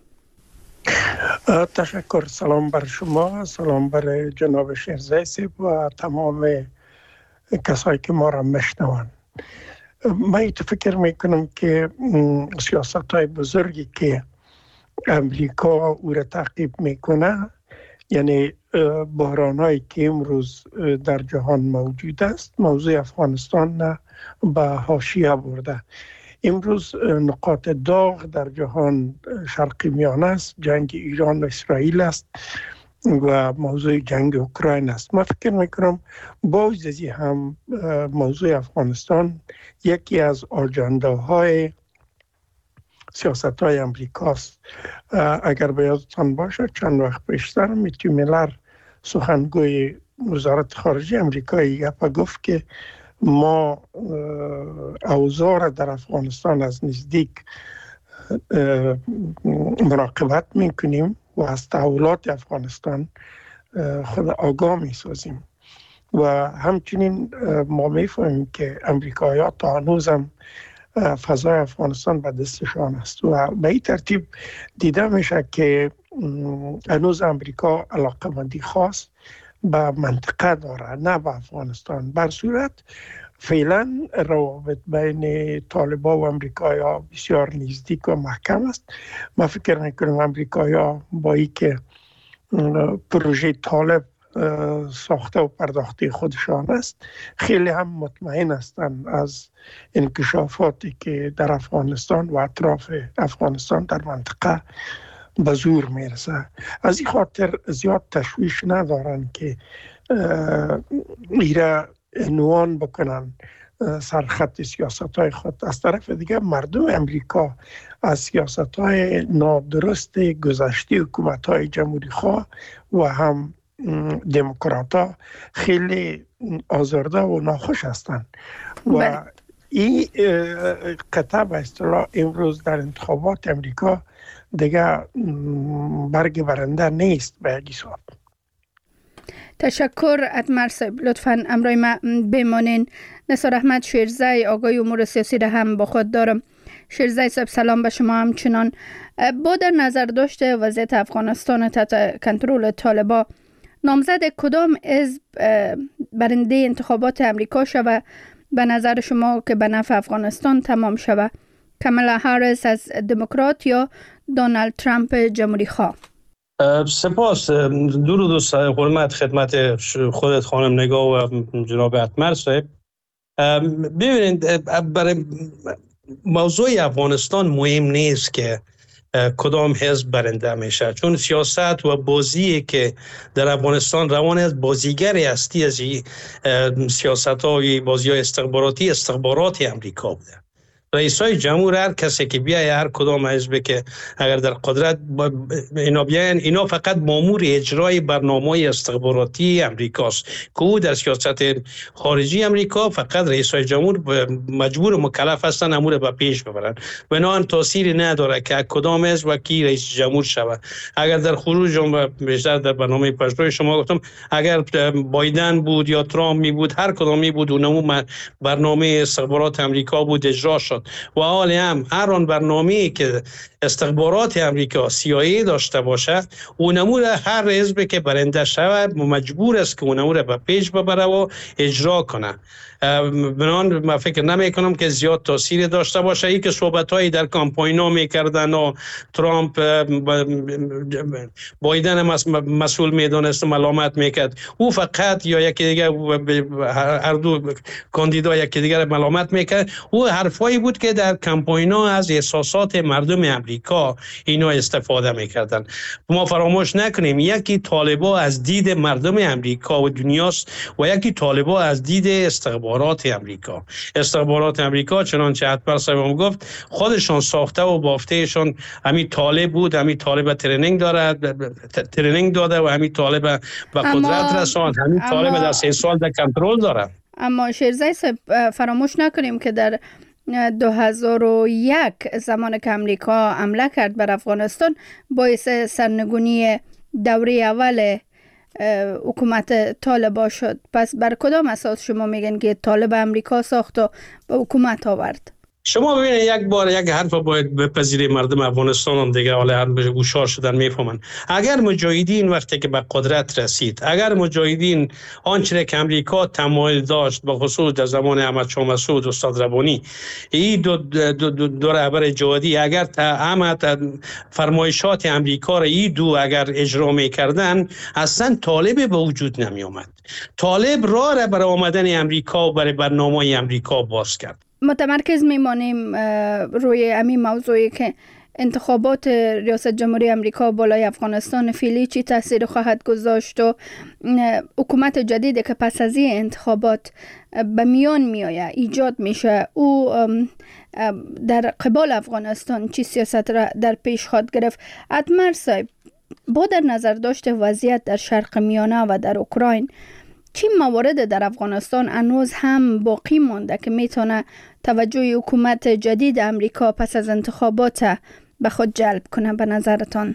تشکر. سلام بر شما، سلام بر جناب شیرزی صاحب و تمام کسایی که ما را میشنوند. من فکر میکنم که سیاست های بزرگی که امریکا او را تعقیب میکنه، یعنی بحران هایی که امروز در جهان موجود است، موضوع افغانستان به حاشیه برده. امروز نقاط داغ در جهان شرقی میانه است، جنگ ایران و اسرائیل است و موضوع جنگ اوکراین است. من فکر میکنم باز ازی هم موضوع افغانستان یکی از آجنده‌های سیاست های امریکاست. اگر به یادتان باشه چند وقت پیشتر میتیو میلر، سخنگوی وزارت خارجه امریکایی، گپ گفت که ما اوضاع در افغانستان از نزدیک مراقبت میکنیم و از تحولات افغانستان خود آگاه میسازیم و همچنین ما میفهمیم که امریکایی‌ها تا هنوز هم فضای افغانستان به دستشان است و به این ترتیب دیده میشه که هنوز امریکا علاقمندی خاص به منطقه داره، نه به افغانستان. بر صورت فعلا روابط بین طالبان و امریکایی‌ها بسیار نزدیک و محکم است. من فکر میکنم امریکایی‌ها با این که پروژه طالب ساخته و پرداخته خودشان است، خیلی هم مطمئن هستند از انکشافاتی که در افغانستان و اطراف افغانستان در منطقه به زور میرسه. از این خاطر زیاد تشویش ندارن که ایره عنوان بکنن سرخط سیاست های خود. از طرف دیگه مردم امریکا از سیاست های نادرست گذشته حکومت های جمهوری خواه و هم دموکرات ها خیلی آزرده و ناخوش هستند و این قطعه به اصطلاح امروز در انتخابات امریکا دیگه برگ برنده نیست به یک حساب. تشکر قطمر صاحب، لطفاً امرای ما بمانین. نثار احمد شیرزی، آگای امور سیاسی را هم با خود دارم. شیرزی صاحب سلام به شما. همچنان با در نظر داشته وضعیت افغانستان تحت کنترل طالبان، نامزد کدام حزب برنده انتخابات امریکا شود به نظر شما که به نفع افغانستان تمام شود؟ کامالا هریس از دموکرات یا دونالد ترامپ جمهوری خواه؟ سپاس. درود دوست، حرمت خدمت خودت خانم نگاه و جناب قطمر صاحب. ببینید، برای موضوع افغانستان مهم نیست که کدام حزب برنده میشه، چون سیاست و بازی که در افغانستان روان است بازیگری هستی از سیاست های بازی های استخباراتی استخبارات امریکا بوده. رئیسای جمهور هر کسی که بیای، هر کدام حزب که اگر در قدرت اینا بیاین، اینا فقط مامور اجرای برنامه‌های استخباراتی امریکاست که او در سیاست خارجی امریکا فقط رئیسای جمهور مجبور و مکلف هستن امور به پیش ببرن. بنابراین تأثیری نداره که کدام حزب و کی رئیس جمهور شود. اگر در خروج بیشتر در برنامه پژوهش شما گفتم، اگر بایدن بود یا ترامپ می بود، هر کدامی بود، اونمو برنامه استخبارات امریکا بود، اجرا شد. شد و حال هم هر آن برنامه‌ای که استخبارات امریکا سی آی ای داشته باشه اونمو را هر حزبی که برنده شود مجبور است که اونمو را به پیش ببره و اجرا کنه. بنان من فکر نمی کنم که زیاد تاثیر داشته باشه. ای که صحبت هایی در کامپاینا میکردن و ترامپ بایدن مسئول میدونست ملامت میکرد، او فقط یا یکی دیگر هر دو کاندیدا یکی دیگر ملامت میکرد. او حرفایی بود که در کامپاینا از احساسات مردم امریکا اینا استفاده میکردن. ما فراموش نکنیم یکی طالبا از دید مردم امریکا و دنیاست و یکی طالبا از دید استخبارات امریکا. استخبارات امریکا چنانچه اتمر صاحب گفت خودشان ساخته و بافتهشان همین طالب بود، همین طالب ترنینگ داره ترنینگ داده و همین طالب به قدرت رساند، همین طالب در سه سال در کنترل داره. اما شیرزای صاحب فراموش نکنیم که در دو هزار و یک زمان که امریکا حمله کرد بر افغانستان باعث سرنگونی دوره اول حکومت طالبا شد. پس بر کدام اساس شما میگن که طالب امریکا ساخت و به حکومت آورد؟ شما ببینید یک بار یک حرف باید بپذیرید مردم افغانستان هم دیگه حالا هر گوشار شدن میفهمن. اگر مجاهدین وقتی که به قدرت رسید، اگر مجاهدین آنچه که امریکا تمایل داشت به خصوص در زمان احمد شاه مسعود استاد ربانی این دو دو, دو, دو رهبر جهادی اگر احمد فرمایشات امریکا را این دو اگر اجرا میکردن اصلا طالب به وجود نمی آمد. طالب راه را برای آمدن امریکا و برای برنامه امریکا باز کرد. متمرکز میمانیم روی همین موضوعی که انتخابات ریاست جمهوری امریکا بالای افغانستان فعلی چی تاثیر خواهد گذاشت و حکومت جدیدی که پس از این انتخابات به میان میآید ایجاد میشه او در قبال افغانستان چی سیاست را در پیش خواهد گرفت؟ اتمر صاحب با در نظر داشته وضعیت در شرق میانه و در اوکراین چی موارد در افغانستان هنوز هم باقی مانده که میتونه توجه حکومت جدید امریکا پس از انتخابات به خود جلب کنه به نظرتان؟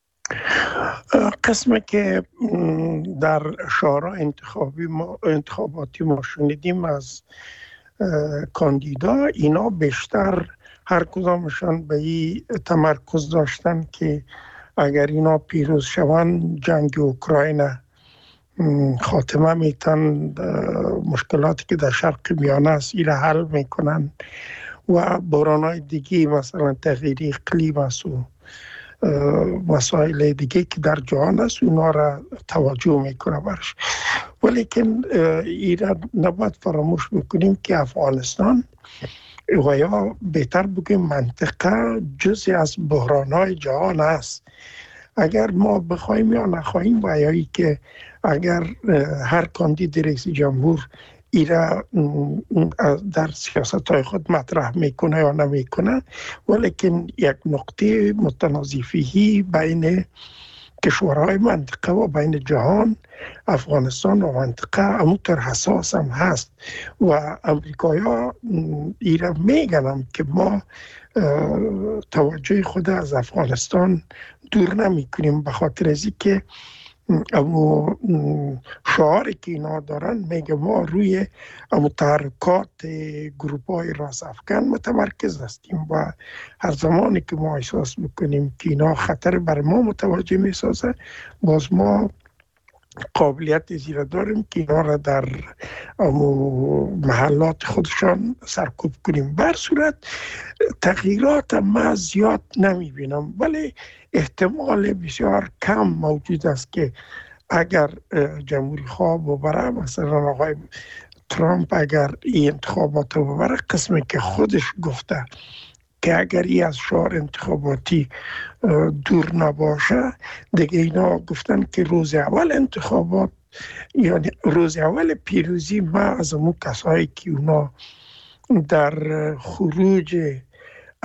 قسمی که در شورای انتخابی ما انتخاباتی ما شنیدیم از کاندیدا، اینا بیشتر هر کدامشان به این تمرکز داشتن که اگر اینا پیروز شوند جنگ اوکراین خاتمه میتن، مشکلاتی که در شرق میانه است ایره حل میکنن و بحران‌های دیگه مثلا تغییر اقلیم است و مسائل دیگه که در جهان است اونا را توجه میکنه برش. ولیکن ایره نباید فراموش بکنیم که افغانستان و یا بهتر بگیم منطقه جزی از بحران‌های جهان است. اگر ما بخوایم یا نخواهیم و یا که اگر هر کاندید رئیس جمهور ایره در سیاست های خود مطرح میکنه یا نمیکنه، ولیکن یک نقطه متنازعی بین کشورهای منطقه و بین جهان افغانستان و منطقه همونطور حساس هم هست و امریکایی ها ایره میگنم که ما توجه خود از افغانستان دور نمی کنیم، به خاطر از که اما شعاری که اینا دارن میگه ما روی تحرکات گروپ های راست افغان متمرکز هستیم و هر زمانی که ما احساس بکنیم که اینا خطر بر ما متوجه می سازه باز ما قابلیت زیرا داریم که اینا را در محلات خودشان سرکوب کنیم. بر صورت تغییرات ما زیاد نمی بینم، ولی احتمال بسیار کم موجود است که اگر جمهوری خواه ببره، مثلا آقای ترامپ اگر این انتخابات ببره، قسمی که خودش گفته که اگر ای از شعار انتخاباتی دور نباشه دیگه اینا گفتن که روز اول انتخابات یعنی روز اول پیروزی ما از امون کسایی که اونا در خروج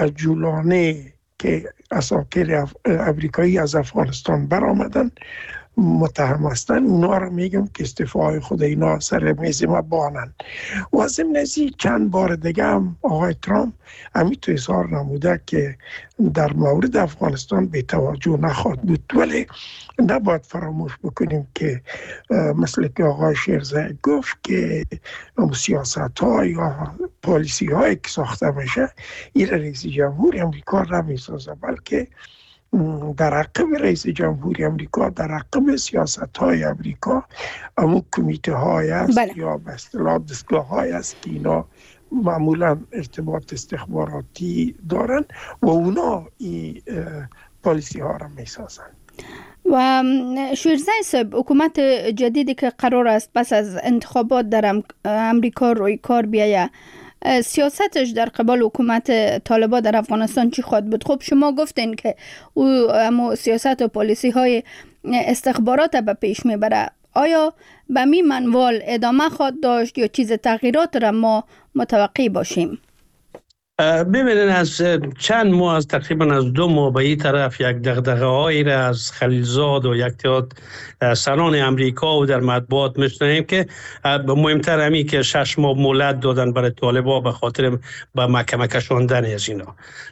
عجولانه که اساکر امریکایی از افغانستان برآمدن متهم هستند اونا رو میگم که استعفای خود اینا سر میز ما بانند. و ضمن ازی چند بار دیگه هم آقای ترامپ همیتو اظهار نموده که در مورد افغانستان بی توجه نخواهد بود، ولی نباید فراموش بکنیم که مثل که آقای شیرزای گفت که سیاست ها یا پالیسی هایی که ساخته میشه این رئیس جمهور امریکا نمیسازه، بلکه در عقب رئیس جمهوری امریکا، در عقب سیاست های امریکا امون کمیته های است بله. یا به اصطلاح دستگاه های است که اینا معمولا ارتباط استخباراتی دارن و اونا این پالیسی ها را میسازن. و شیرزای صاحب، حکومت جدیدی که قرار است پس از انتخابات در امریکا روی کار بیاید، سیاستش در قبال حکومت طالبان در افغانستان چی خواهد بود؟ خب شما گفتین که او اما سیاست و پالیسی های استخبارات به پیش میبره. آیا به می منوال ادامه خواهد داشت یا چیز تغییرات را ما متوقع باشیم؟ ببینید از چند ماه از تقریبا از دو ماه به این طرف یک دغدغه هایی را از خلیلزاد و یک تعداد سران امریکا و در مطبوعات میشنویم که مهمتر همی که شش ماه مهلت دادن برای طالبان به خاطر به محکمه کشاندن از اینا.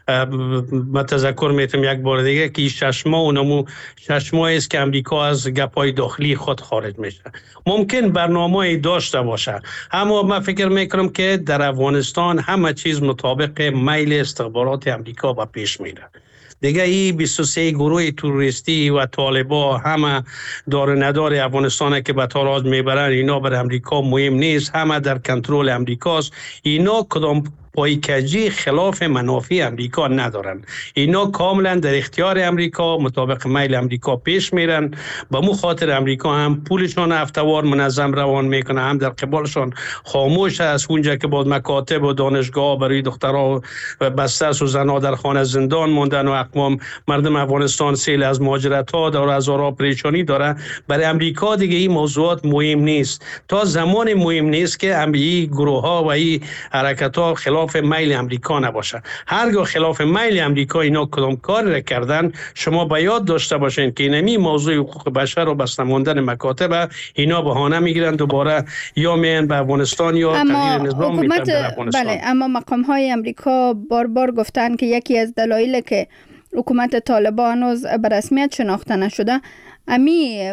من تذکر میتونم یک بار دیگه که شش ماه اونمو شش ماه است که امریکا از گپای داخلی خود خارج میشه. ممکن برنامه‌ای داشته باشه، اما من فکر میکنم که در افغانستان همه چیز مطابق میل استخبارات امریکا با پیش میره. دیگه این بیست و سه گروه تروریستی و طالبا همه دار ندار افغانستان که به تاراج میبرن، اینا بر امریکا مهم نیست، همه در کنترل امریکاست. اینا کدام پایکجی خلاف منافع امریکا ندارن، اینا کاملا در اختیار امریکا مطابق میل امریکا پیش میرن. به مو خاطر امریکا هم پولشان هفتهوار منظم روان میکنه، هم در قبالشان خاموش است. اونجا که بود مکاتب و دانشگاه برای دخترها بسته است و زنها در خانه زندان موندن و اقوام مردم افغانستان سیل از مهاجرت ها داره، از آرا پریشانی داره، برای امریکا دیگه این موضوعات مهم نیست تا زمان مهم نیست که این گروه ها و این حرکت ها خلاف میل امریکا نباشه. هرگاه خلاف میل امریکا اینا کدام کار را کردن، شما باید یاد داشته باشین که اینمی موضوع حقوق بشر و بسته ماندن مکاتب اینا بهانه میگیرن دوباره یا میان به افغانستان یا تغییر نظام میدن در افغانستان. بله، اما مقام های امریکا بار بار گفتن که یکی از دلایل که حکومت طالبان هنوز به رسمیت شناخته نشده امی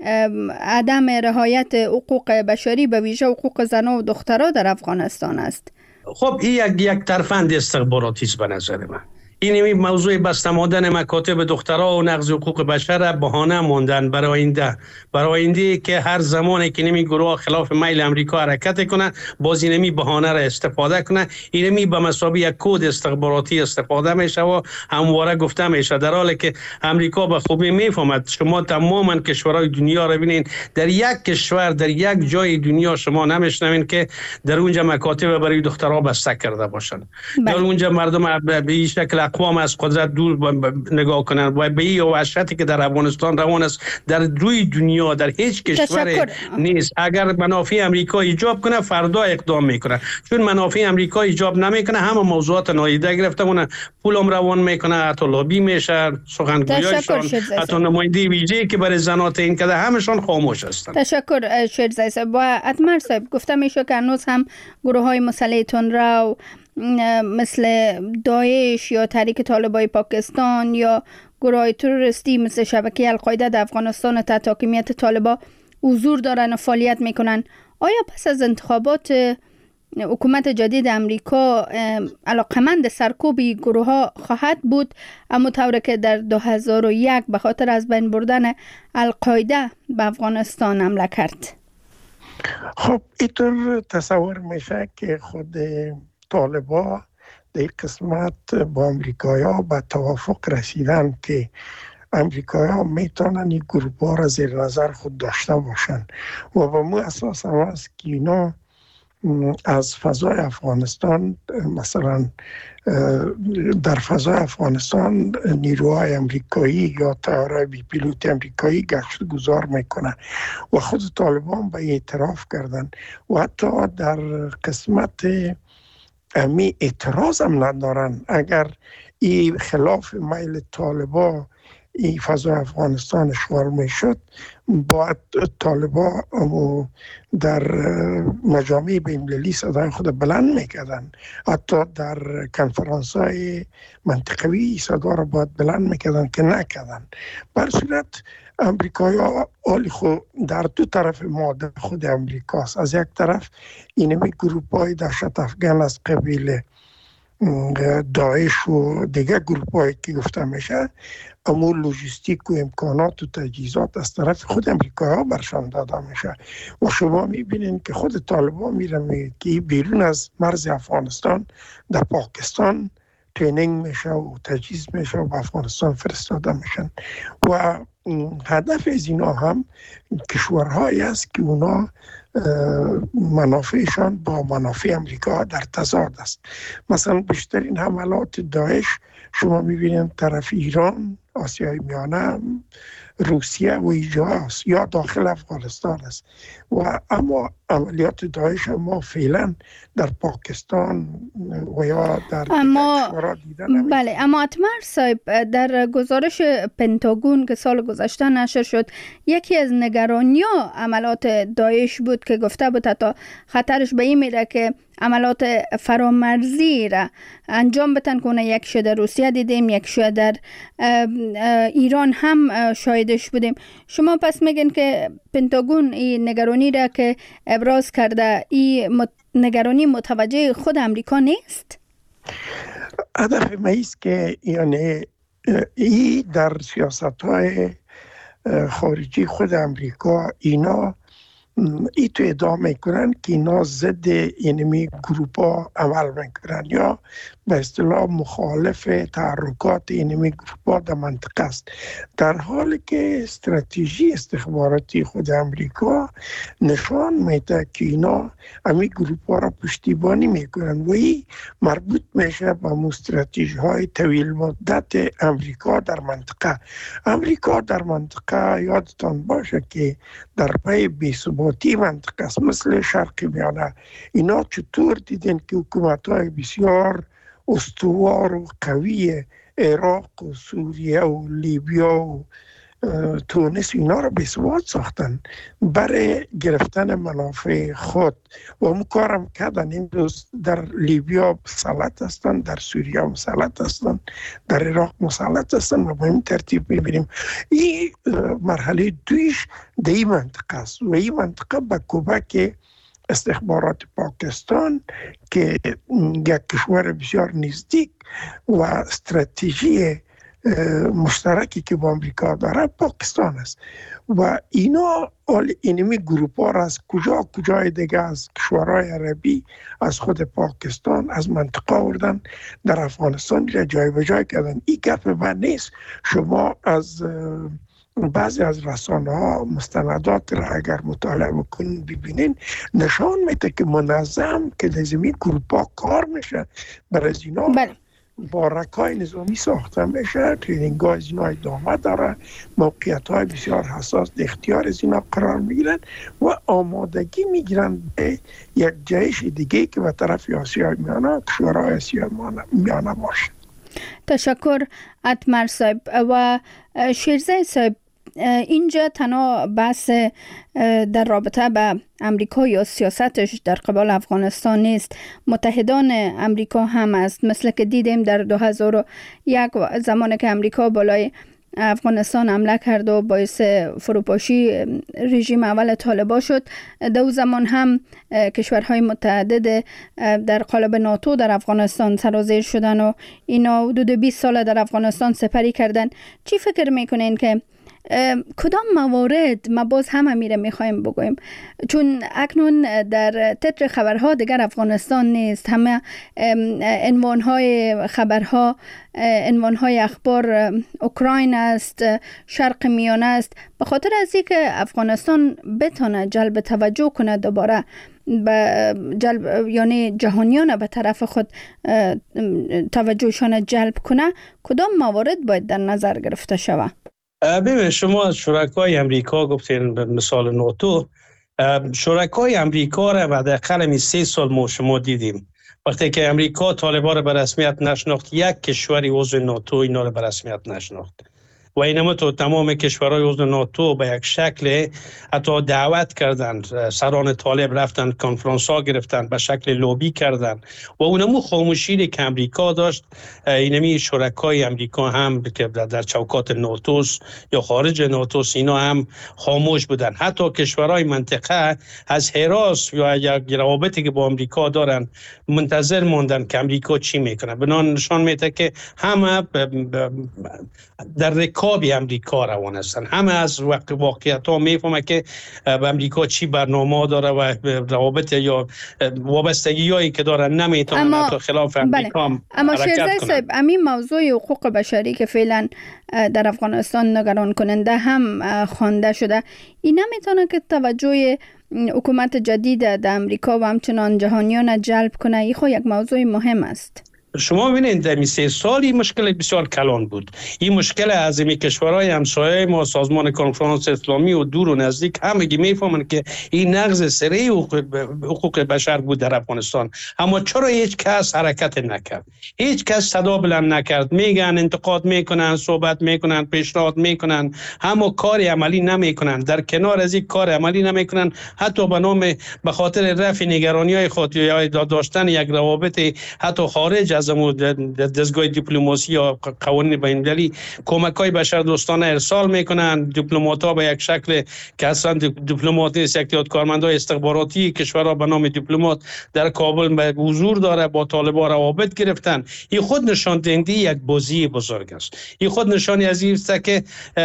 عدم رعایت حقوق بشری به ویژه حقوق زن و دخترها در افغانستان است. خب این یک یک طرفند استخباراتی است به نظر من. این موضوع بسته ماندن مکاتب دخترها و نقض حقوق بشر بهانه ماندن برای آینده، برای آینده که هر زمانی که نمی گروه خلاف میل امریکا حرکت کنه باز اینمی بهانه را استفاده کنه. اینمی به مثابه یک کد استخباراتی استفاده میشه و همواره گفته میشه، در حالی که امریکا به خوبی میفهمد. شما تماما کشورهای دنیا را ببینید، در یک کشور در یک جای دنیا شما نمیشنوین که در اونجا مکاتب برای دخترها بسته کرده باشن، در اونجا مردم به این شکل اقوام از قدرت دور نگاه کنن و به این وحشتی که در افغانستان روان است در روی دنیا در هیچ کشور نیست. اگر منافع امریکا ایجاب کنه فردا اقدام میکنه، چون منافع امریکا ایجاب نمیکنه همه موضوعات نادیده گرفته اونه، پولم روان میکنه، حتی لابی میشه، سخنگویاشون، حتی نماینده ویژه‌ای که برای زنات این کده همشون خاموش هستن. تشکر شیرزای صاحب. با اتمر صاحب گفته میشه که هنوز هم گروه های مسلح تندرو مثل داعش یا تحریک طالبان پاکستان یا گروه تروریستی مثل شبکه القاعده در افغانستان تحت حاکمیت طالبان حضور دارن و فعالیت میکنن. آیا پس از انتخابات حکومت جدید امریکا علاقمند سرکوب گروه ها خواهد بود، اما طوری که در دو هزار و یک به خاطر از بین بردن القاعده به افغانستان حمله کرد؟ خب اینطور تصور میشه که خود طالبا در قسمت با امریکایی ها به توافق رسیدن که امریکایی ها میتونن این گروه ها را زیر نظر خود داشته باشن و به مو اساس هم است که اینا از فضای افغانستان، مثلا در فضای افغانستان نیروهای امریکایی یا طیاره‌های بی پیلوت امریکایی گشت گذار میکنن و خود طالبان به اعتراف کردن و حتی در قسمت امی اعتراض هم ندارن اگر این خلاف میل طالبان این فضای افغانستان اشغال میشد، باید طالبان در مجامع بین‌المللی صدای خود بلند میکردن، حتی در کنفرانس های منطقوی صدا را باید بلند میکردن که نکردن. بر صورت امریکایی ها آلی خود در دو طرف ماده خود امریکاست. از یک طرف اینمی گروپ های دهشت افغان از قبیل داعش و دیگه گروپ هایی که گفته میشه، اما لوجستیک و امکانات و تجهیزات از طرف خود امریکایی ها برشان داده میشه و شما میبینین که خود طالبان میره که بیرون از مرز افغانستان در پاکستان ترینینگ میشه و تجهیز میشه و به افغانستان فرستاده میشن و هدف از اینا هم کشورهایی است که اونا منافعشان با منافع امریکا در تضاد است. مثلا بیشترین حملات داعش شما میبینید طرف ایران، آسیای میانه، روسیه و اینجا است یا داخل افغانستان است و اما عملیات داعش ما فعلا در پاکستان و یا در اما بله اما اتمر صاحب، در گزارش پنتاگون که سال گذشته نشر شد، یکی از نگرانی‌ها عملیات داعش بود که گفته بود تا خطرش به این میره که عملیات فرامرزی را انجام بتن کنه. یک شده روسیه دیدیم، یک شده در ایران هم شاهدش بودیم. شما پس میگن که پنتاگون این نگرانی را که ابراز کرده، این نگرانی متوجه خود امریکا نیست؟ هدف ما است که یعنی این در سیاست‌های خارجی خود امریکا اینا ای تو ادعا میکنن که اینا ضد اینمی گروپ ها عمل میکنن یا به اصطلاح مخالف تحرکات اینمی گروپ ها در منطقه است، در حالی که استراتژی استخباراتی خود امریکا نشان میده که اینا امی گروپ ها را پشتیبانی میکنن و این مربوط میشه با استراتژی های طویل مدت امریکا در منطقه. امریکا در منطقه یادتان باشه که در پای بی‌ثباتی منطقه است، مثل شرق میانه. اینا چطور دیدن که حکومت های بسیار استوار و قوی عراق و سوریه و لیبیا و تونس اینا رو بی‌ثبات ساختن برای گرفتن منافع خود و همون کارم کردن. این دوست در لیبیا مسلط هستن، در سوریه مسلط هستن، در عراق مسلط هستن و به این ترتیب میبینیم. این مرحله دویش در این منطقه است و این منطقه به کمک استخبارات پاکستان که یک کشور بسیار نزدیک و استراتژی مشترکی که با امریکا داره پاکستان است و اینا اینمی گروپ ها را از کجا کجای دیگه از کشورهای عربی از خود پاکستان از منطقه آوردن در افغانستان را جای به جای کردن. این گپ من نیست. شما از بعضی از رسانه ها مستندات را اگر مطالعه بکنین ببینین نشان میده که منظم که لازمی گروپ ها کار میشه برای از اینا بارکای نظامی ساخته میشه، ترینینگ های از اینا ادامه داره، موقعیت های بسیار حساس در اختیار از اینا قرار میگیرن و آمادگی میگیرن به یک جایش دیگه که به طرف آسیای میانه کشورهای آسیای میانه باشه. تشکر اتمر صاحب. و شیرزه صاحب، اینجا تنها بحث در رابطه به امریکا یا سیاستش در قبال افغانستان نیست، متحدان امریکا هم است. مثل که دیدیم در دو هزار و یک زمانی که امریکا بالای افغانستان حمله کرد و باعث فروپاشی رژیم اول طالبان شد، دو زمان هم کشورهای متعدد در قالب ناتو در افغانستان سرازیر شدن و اینا حدود بیست سال در افغانستان سپری کردن. چی فکر میکنین که کدام موارد ما باز همه میره میخوایم بگویم، چون اکنون در تتر خبرها دیگر افغانستان نیست، همه عنوانهای خبرها عنوانهای اخبار اوکراین است، شرق میانه است، به خاطر از اینکه افغانستان بتونه جلب توجه کنه دوباره به جلب یعنی جهانیان به طرف خود توجهشان جلب کنه. کدام موارد باید در نظر گرفته شود؟ ببینید، شما از شرکای امریکا گفتین به مثال ناتو، شرکای امریکا را بعد حداقل سه سال ما شما دیدیم وقتی که امریکا طالبان را به رسمیت نشناخت، یک کشوری عضو ناتو اینا را به رسمیت نشناخت. و اینما تو تمام کشورهای عضو ناتو به یک شکل حتی دعوت کردن، سران طالب رفتن کنفرانس ها گرفتن، به شکل لوبی کردن و اونمو خاموشی که امریکا داشت، اینمی شرکای امریکا هم که در چوکات ناتوس یا خارج ناتوس اینا هم خاموش بودن. حتی کشورهای منطقه از حراس یا یک روابطی که با امریکا دارن منتظر موندن که امریکا چی میکنه. بنان نشان میده که همه در رکاب امریکا روان هستن، همه از واقعیت ها میفهمه که به امریکا چی برنامه داره و روابط یا وابستگی هایی که دارن نمیتونن حتی خلاف امریکا بله. اما شیرزای صاحب، همین موضوع حقوق بشری که فعلا در افغانستان نگران کننده هم خوانده شده، این نمیتونه که توجه حکومت جدید در امریکا و همچنان جهانیان جلب کنه؟ این خو یک موضوع مهم است. شما ببینید در سه سالی مشکل بسیار کلان بود. این مشکل از این کشورهای همسایه ما، سازمان کنفرانس اسلامی و دور و نزدیک همگی میفهمند که این نقض سریع حقوق بشر بود در افغانستان. اما چرا هیچ کس حرکت نکرد؟ هیچ کس صدا بلند نکرد. میگن انتقاد میکنن، صحبت میکنن، پیشنهاد میکنن، اما کار عملی نمیکنن. در کنار از این کار عملی نمیکنن، حتی به نام به خاطر رفع نگرانی‌های خود یا داشتن یک روابط حتی خارج از دستگاه دیپلماسی یا قوانین بین‌المللی کمک‌های بشر دوستانه ارسال میکنن. دیپلمات‌ها به یک شکل که اصلا دیپلمات نیست، یک تعداد کارمندای استخباراتی کشورها به نام دیپلمات در کابل به حضور داره، با طالبان روابط گرفتن. این خود نشان دهنده یک بازی بزرگ است. این خود نشانی از این است که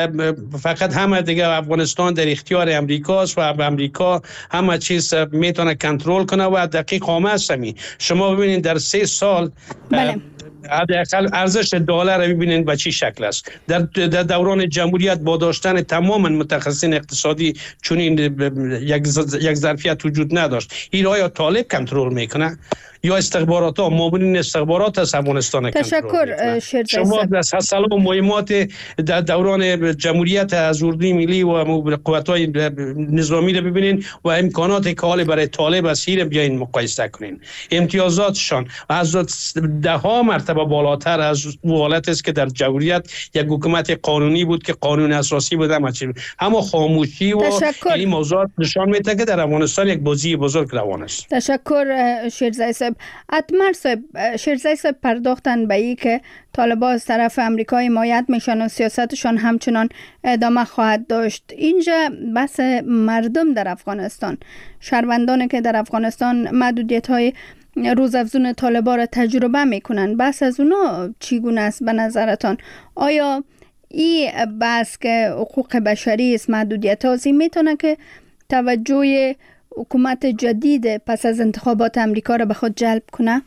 فقط همه دیگه افغانستان در اختیار امریکاست و امریکا همه چیز میتونه کنترل کنه و دقیق آمه است. شما ببینید در سه سال بله. حداقل ارزش دلار رو ببینید به چی شکل است. در در دوران جمهوریت با داشتن تمام متخصصین اقتصادی چون این یک یک ظرفیت وجود نداشت. این را یا طالب کنترل میکنه یا استخبارات ها، مامورین استخبارات از افغانستان کنترل میکنه. تشکر شیرزای شما صاحب. در سلسله مهمات در دوران جمهوریت از اردوی ملی و قوت‌های نظامی رو ببینید و امکانات کالی برای طالب از سیر بیاین مقایسه کنین. امتیازاتشان از ده ها مرتبه بالاتر از اون حالت است که در جمهوریت یک حکومت قانونی بود که قانون اساسی بود. اما خاموشی و این موضوعات نشان میده که در افغانستان یک بازی بزرگ روان است. تشکر شیرزای صاحب. اتمر صاحب، شیرزای صاحب پرداختن به این که طالبان از طرف امریکا حمایت میشن و سیاستشان همچنان ادامه خواهد داشت. اینجا بحث مردم در افغانستان، شهروندانی که در افغانستان محدودیت های روزافزون طالبان را تجربه میکنن، بحث از اونا چگونه است به نظرتان؟ آیا این بحث که حقوق بشری است، محدودیت ها زی میتونه که توجه حکومت جدید پس از انتخابات امریکا را به خود جلب کنه؟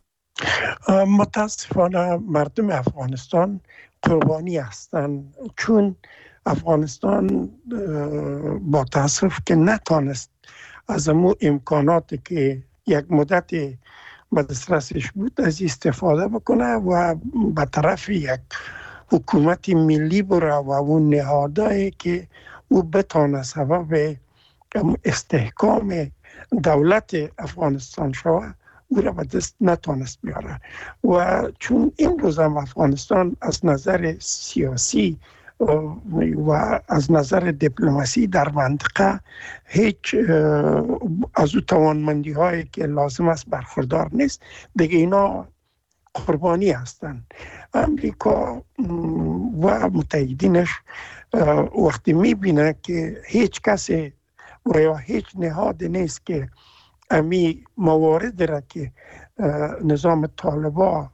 متاسفانه مردم افغانستان قربانی هستند، چون افغانستان با تاسف که نتانست از امو امکاناتی که یک مدت به دسترسش بود از استفاده بکنه و به طرف یک حکومت ملی بره و اون نهادهایی که او بتانه سبب استحکام دولت افغانستان شود او را به دست نتانست بیاره. و چون این روز هم افغانستان از نظر سیاسی و از نظر دیپلماسی در منطقه هیچ از او توانمندی هایی که لازم است برخوردار نیست، دیگه اینا قربانی هستند. امریکا و متحدینش وقتی میبینه که هیچ کسی و یا هیچ نهاد نیست که امی موارد را که نظام طالبان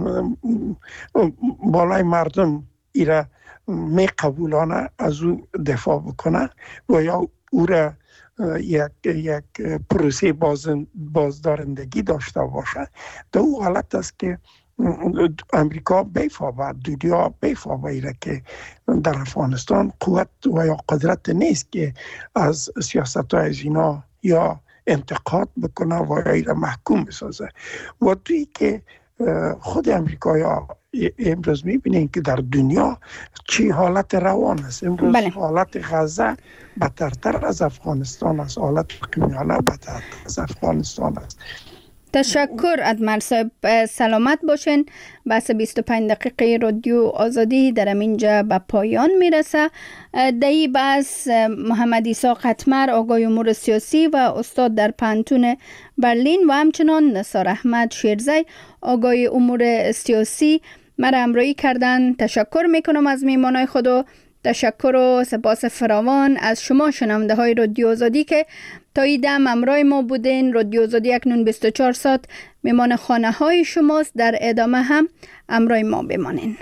بالای مردم ایره می قبولانه از او دفاع بکنه و یا او را یک یک پروسه باز بازدارندگی داشته باشه. در او حالت است که امریکا بیفا دنیا بیفا ایره که در افغانستان قوت و یا قدرت نیست که از سیاست های اینا یا انتقاد بکنه و یا ایره محکوم بسازه. و توی که خود امریکایی ها امروز میبینین که در دنیا چی حالت روان است. امروز بله. حالت غزه بدتر از افغانستان است، حالت قمیانه بدتر از افغانستان است. تشکر ادمر صاحب، سلامت باشین. بحث بیست و پنج دقیقه رادیو آزادی در اینجا به پایان میرسه. در این بحث محمد عیسی قطمر، آقای امور سیاسی و استاد در پانتون برلین و همچنان نثار احمد شیرزی، آقای امور سیاسی مرا همراهی کردن. تشکر میکنم از میهمانای خود و تشکر و سپاس فراوان از شما شنونده های رادیو آزادی که تا این دم همراه ما بودین. رادیو آزادی اکنون بیست و چهار ساعت میمان خانه های شماست. در ادامه هم همراه ما بمانین.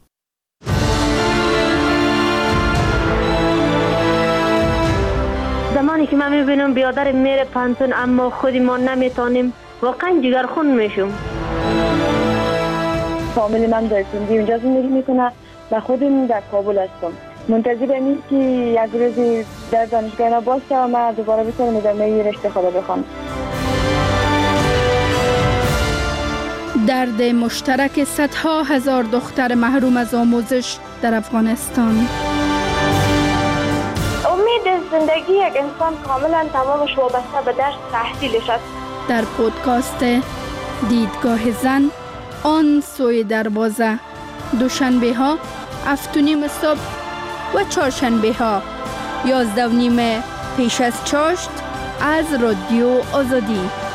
زمانی که من میبینم بیادر میره پانتون اما خودی ما نمیتونیم، واقعا جگرخون میشم. فامیل من در سندی اونجا زندگی میکنه و خودم در کابل هستم. منتظرم این که یک روزی در دانشگاه اینا باشه و من دوباره بتونم ادامه رشته خود بخوام. درد مشترک صدها هزار دختر محروم از آموزش در افغانستان. امید زندگی یک انسان کاملا تمامش وابسته به درس تحصیلش است. در پودکاست دیدگاه زن، آن سوی دروازه، دوشنبه ها هفت و نیم صبح و چهارشنبه ها یازده و نیم پیش از چاشت از رادیو آزادی.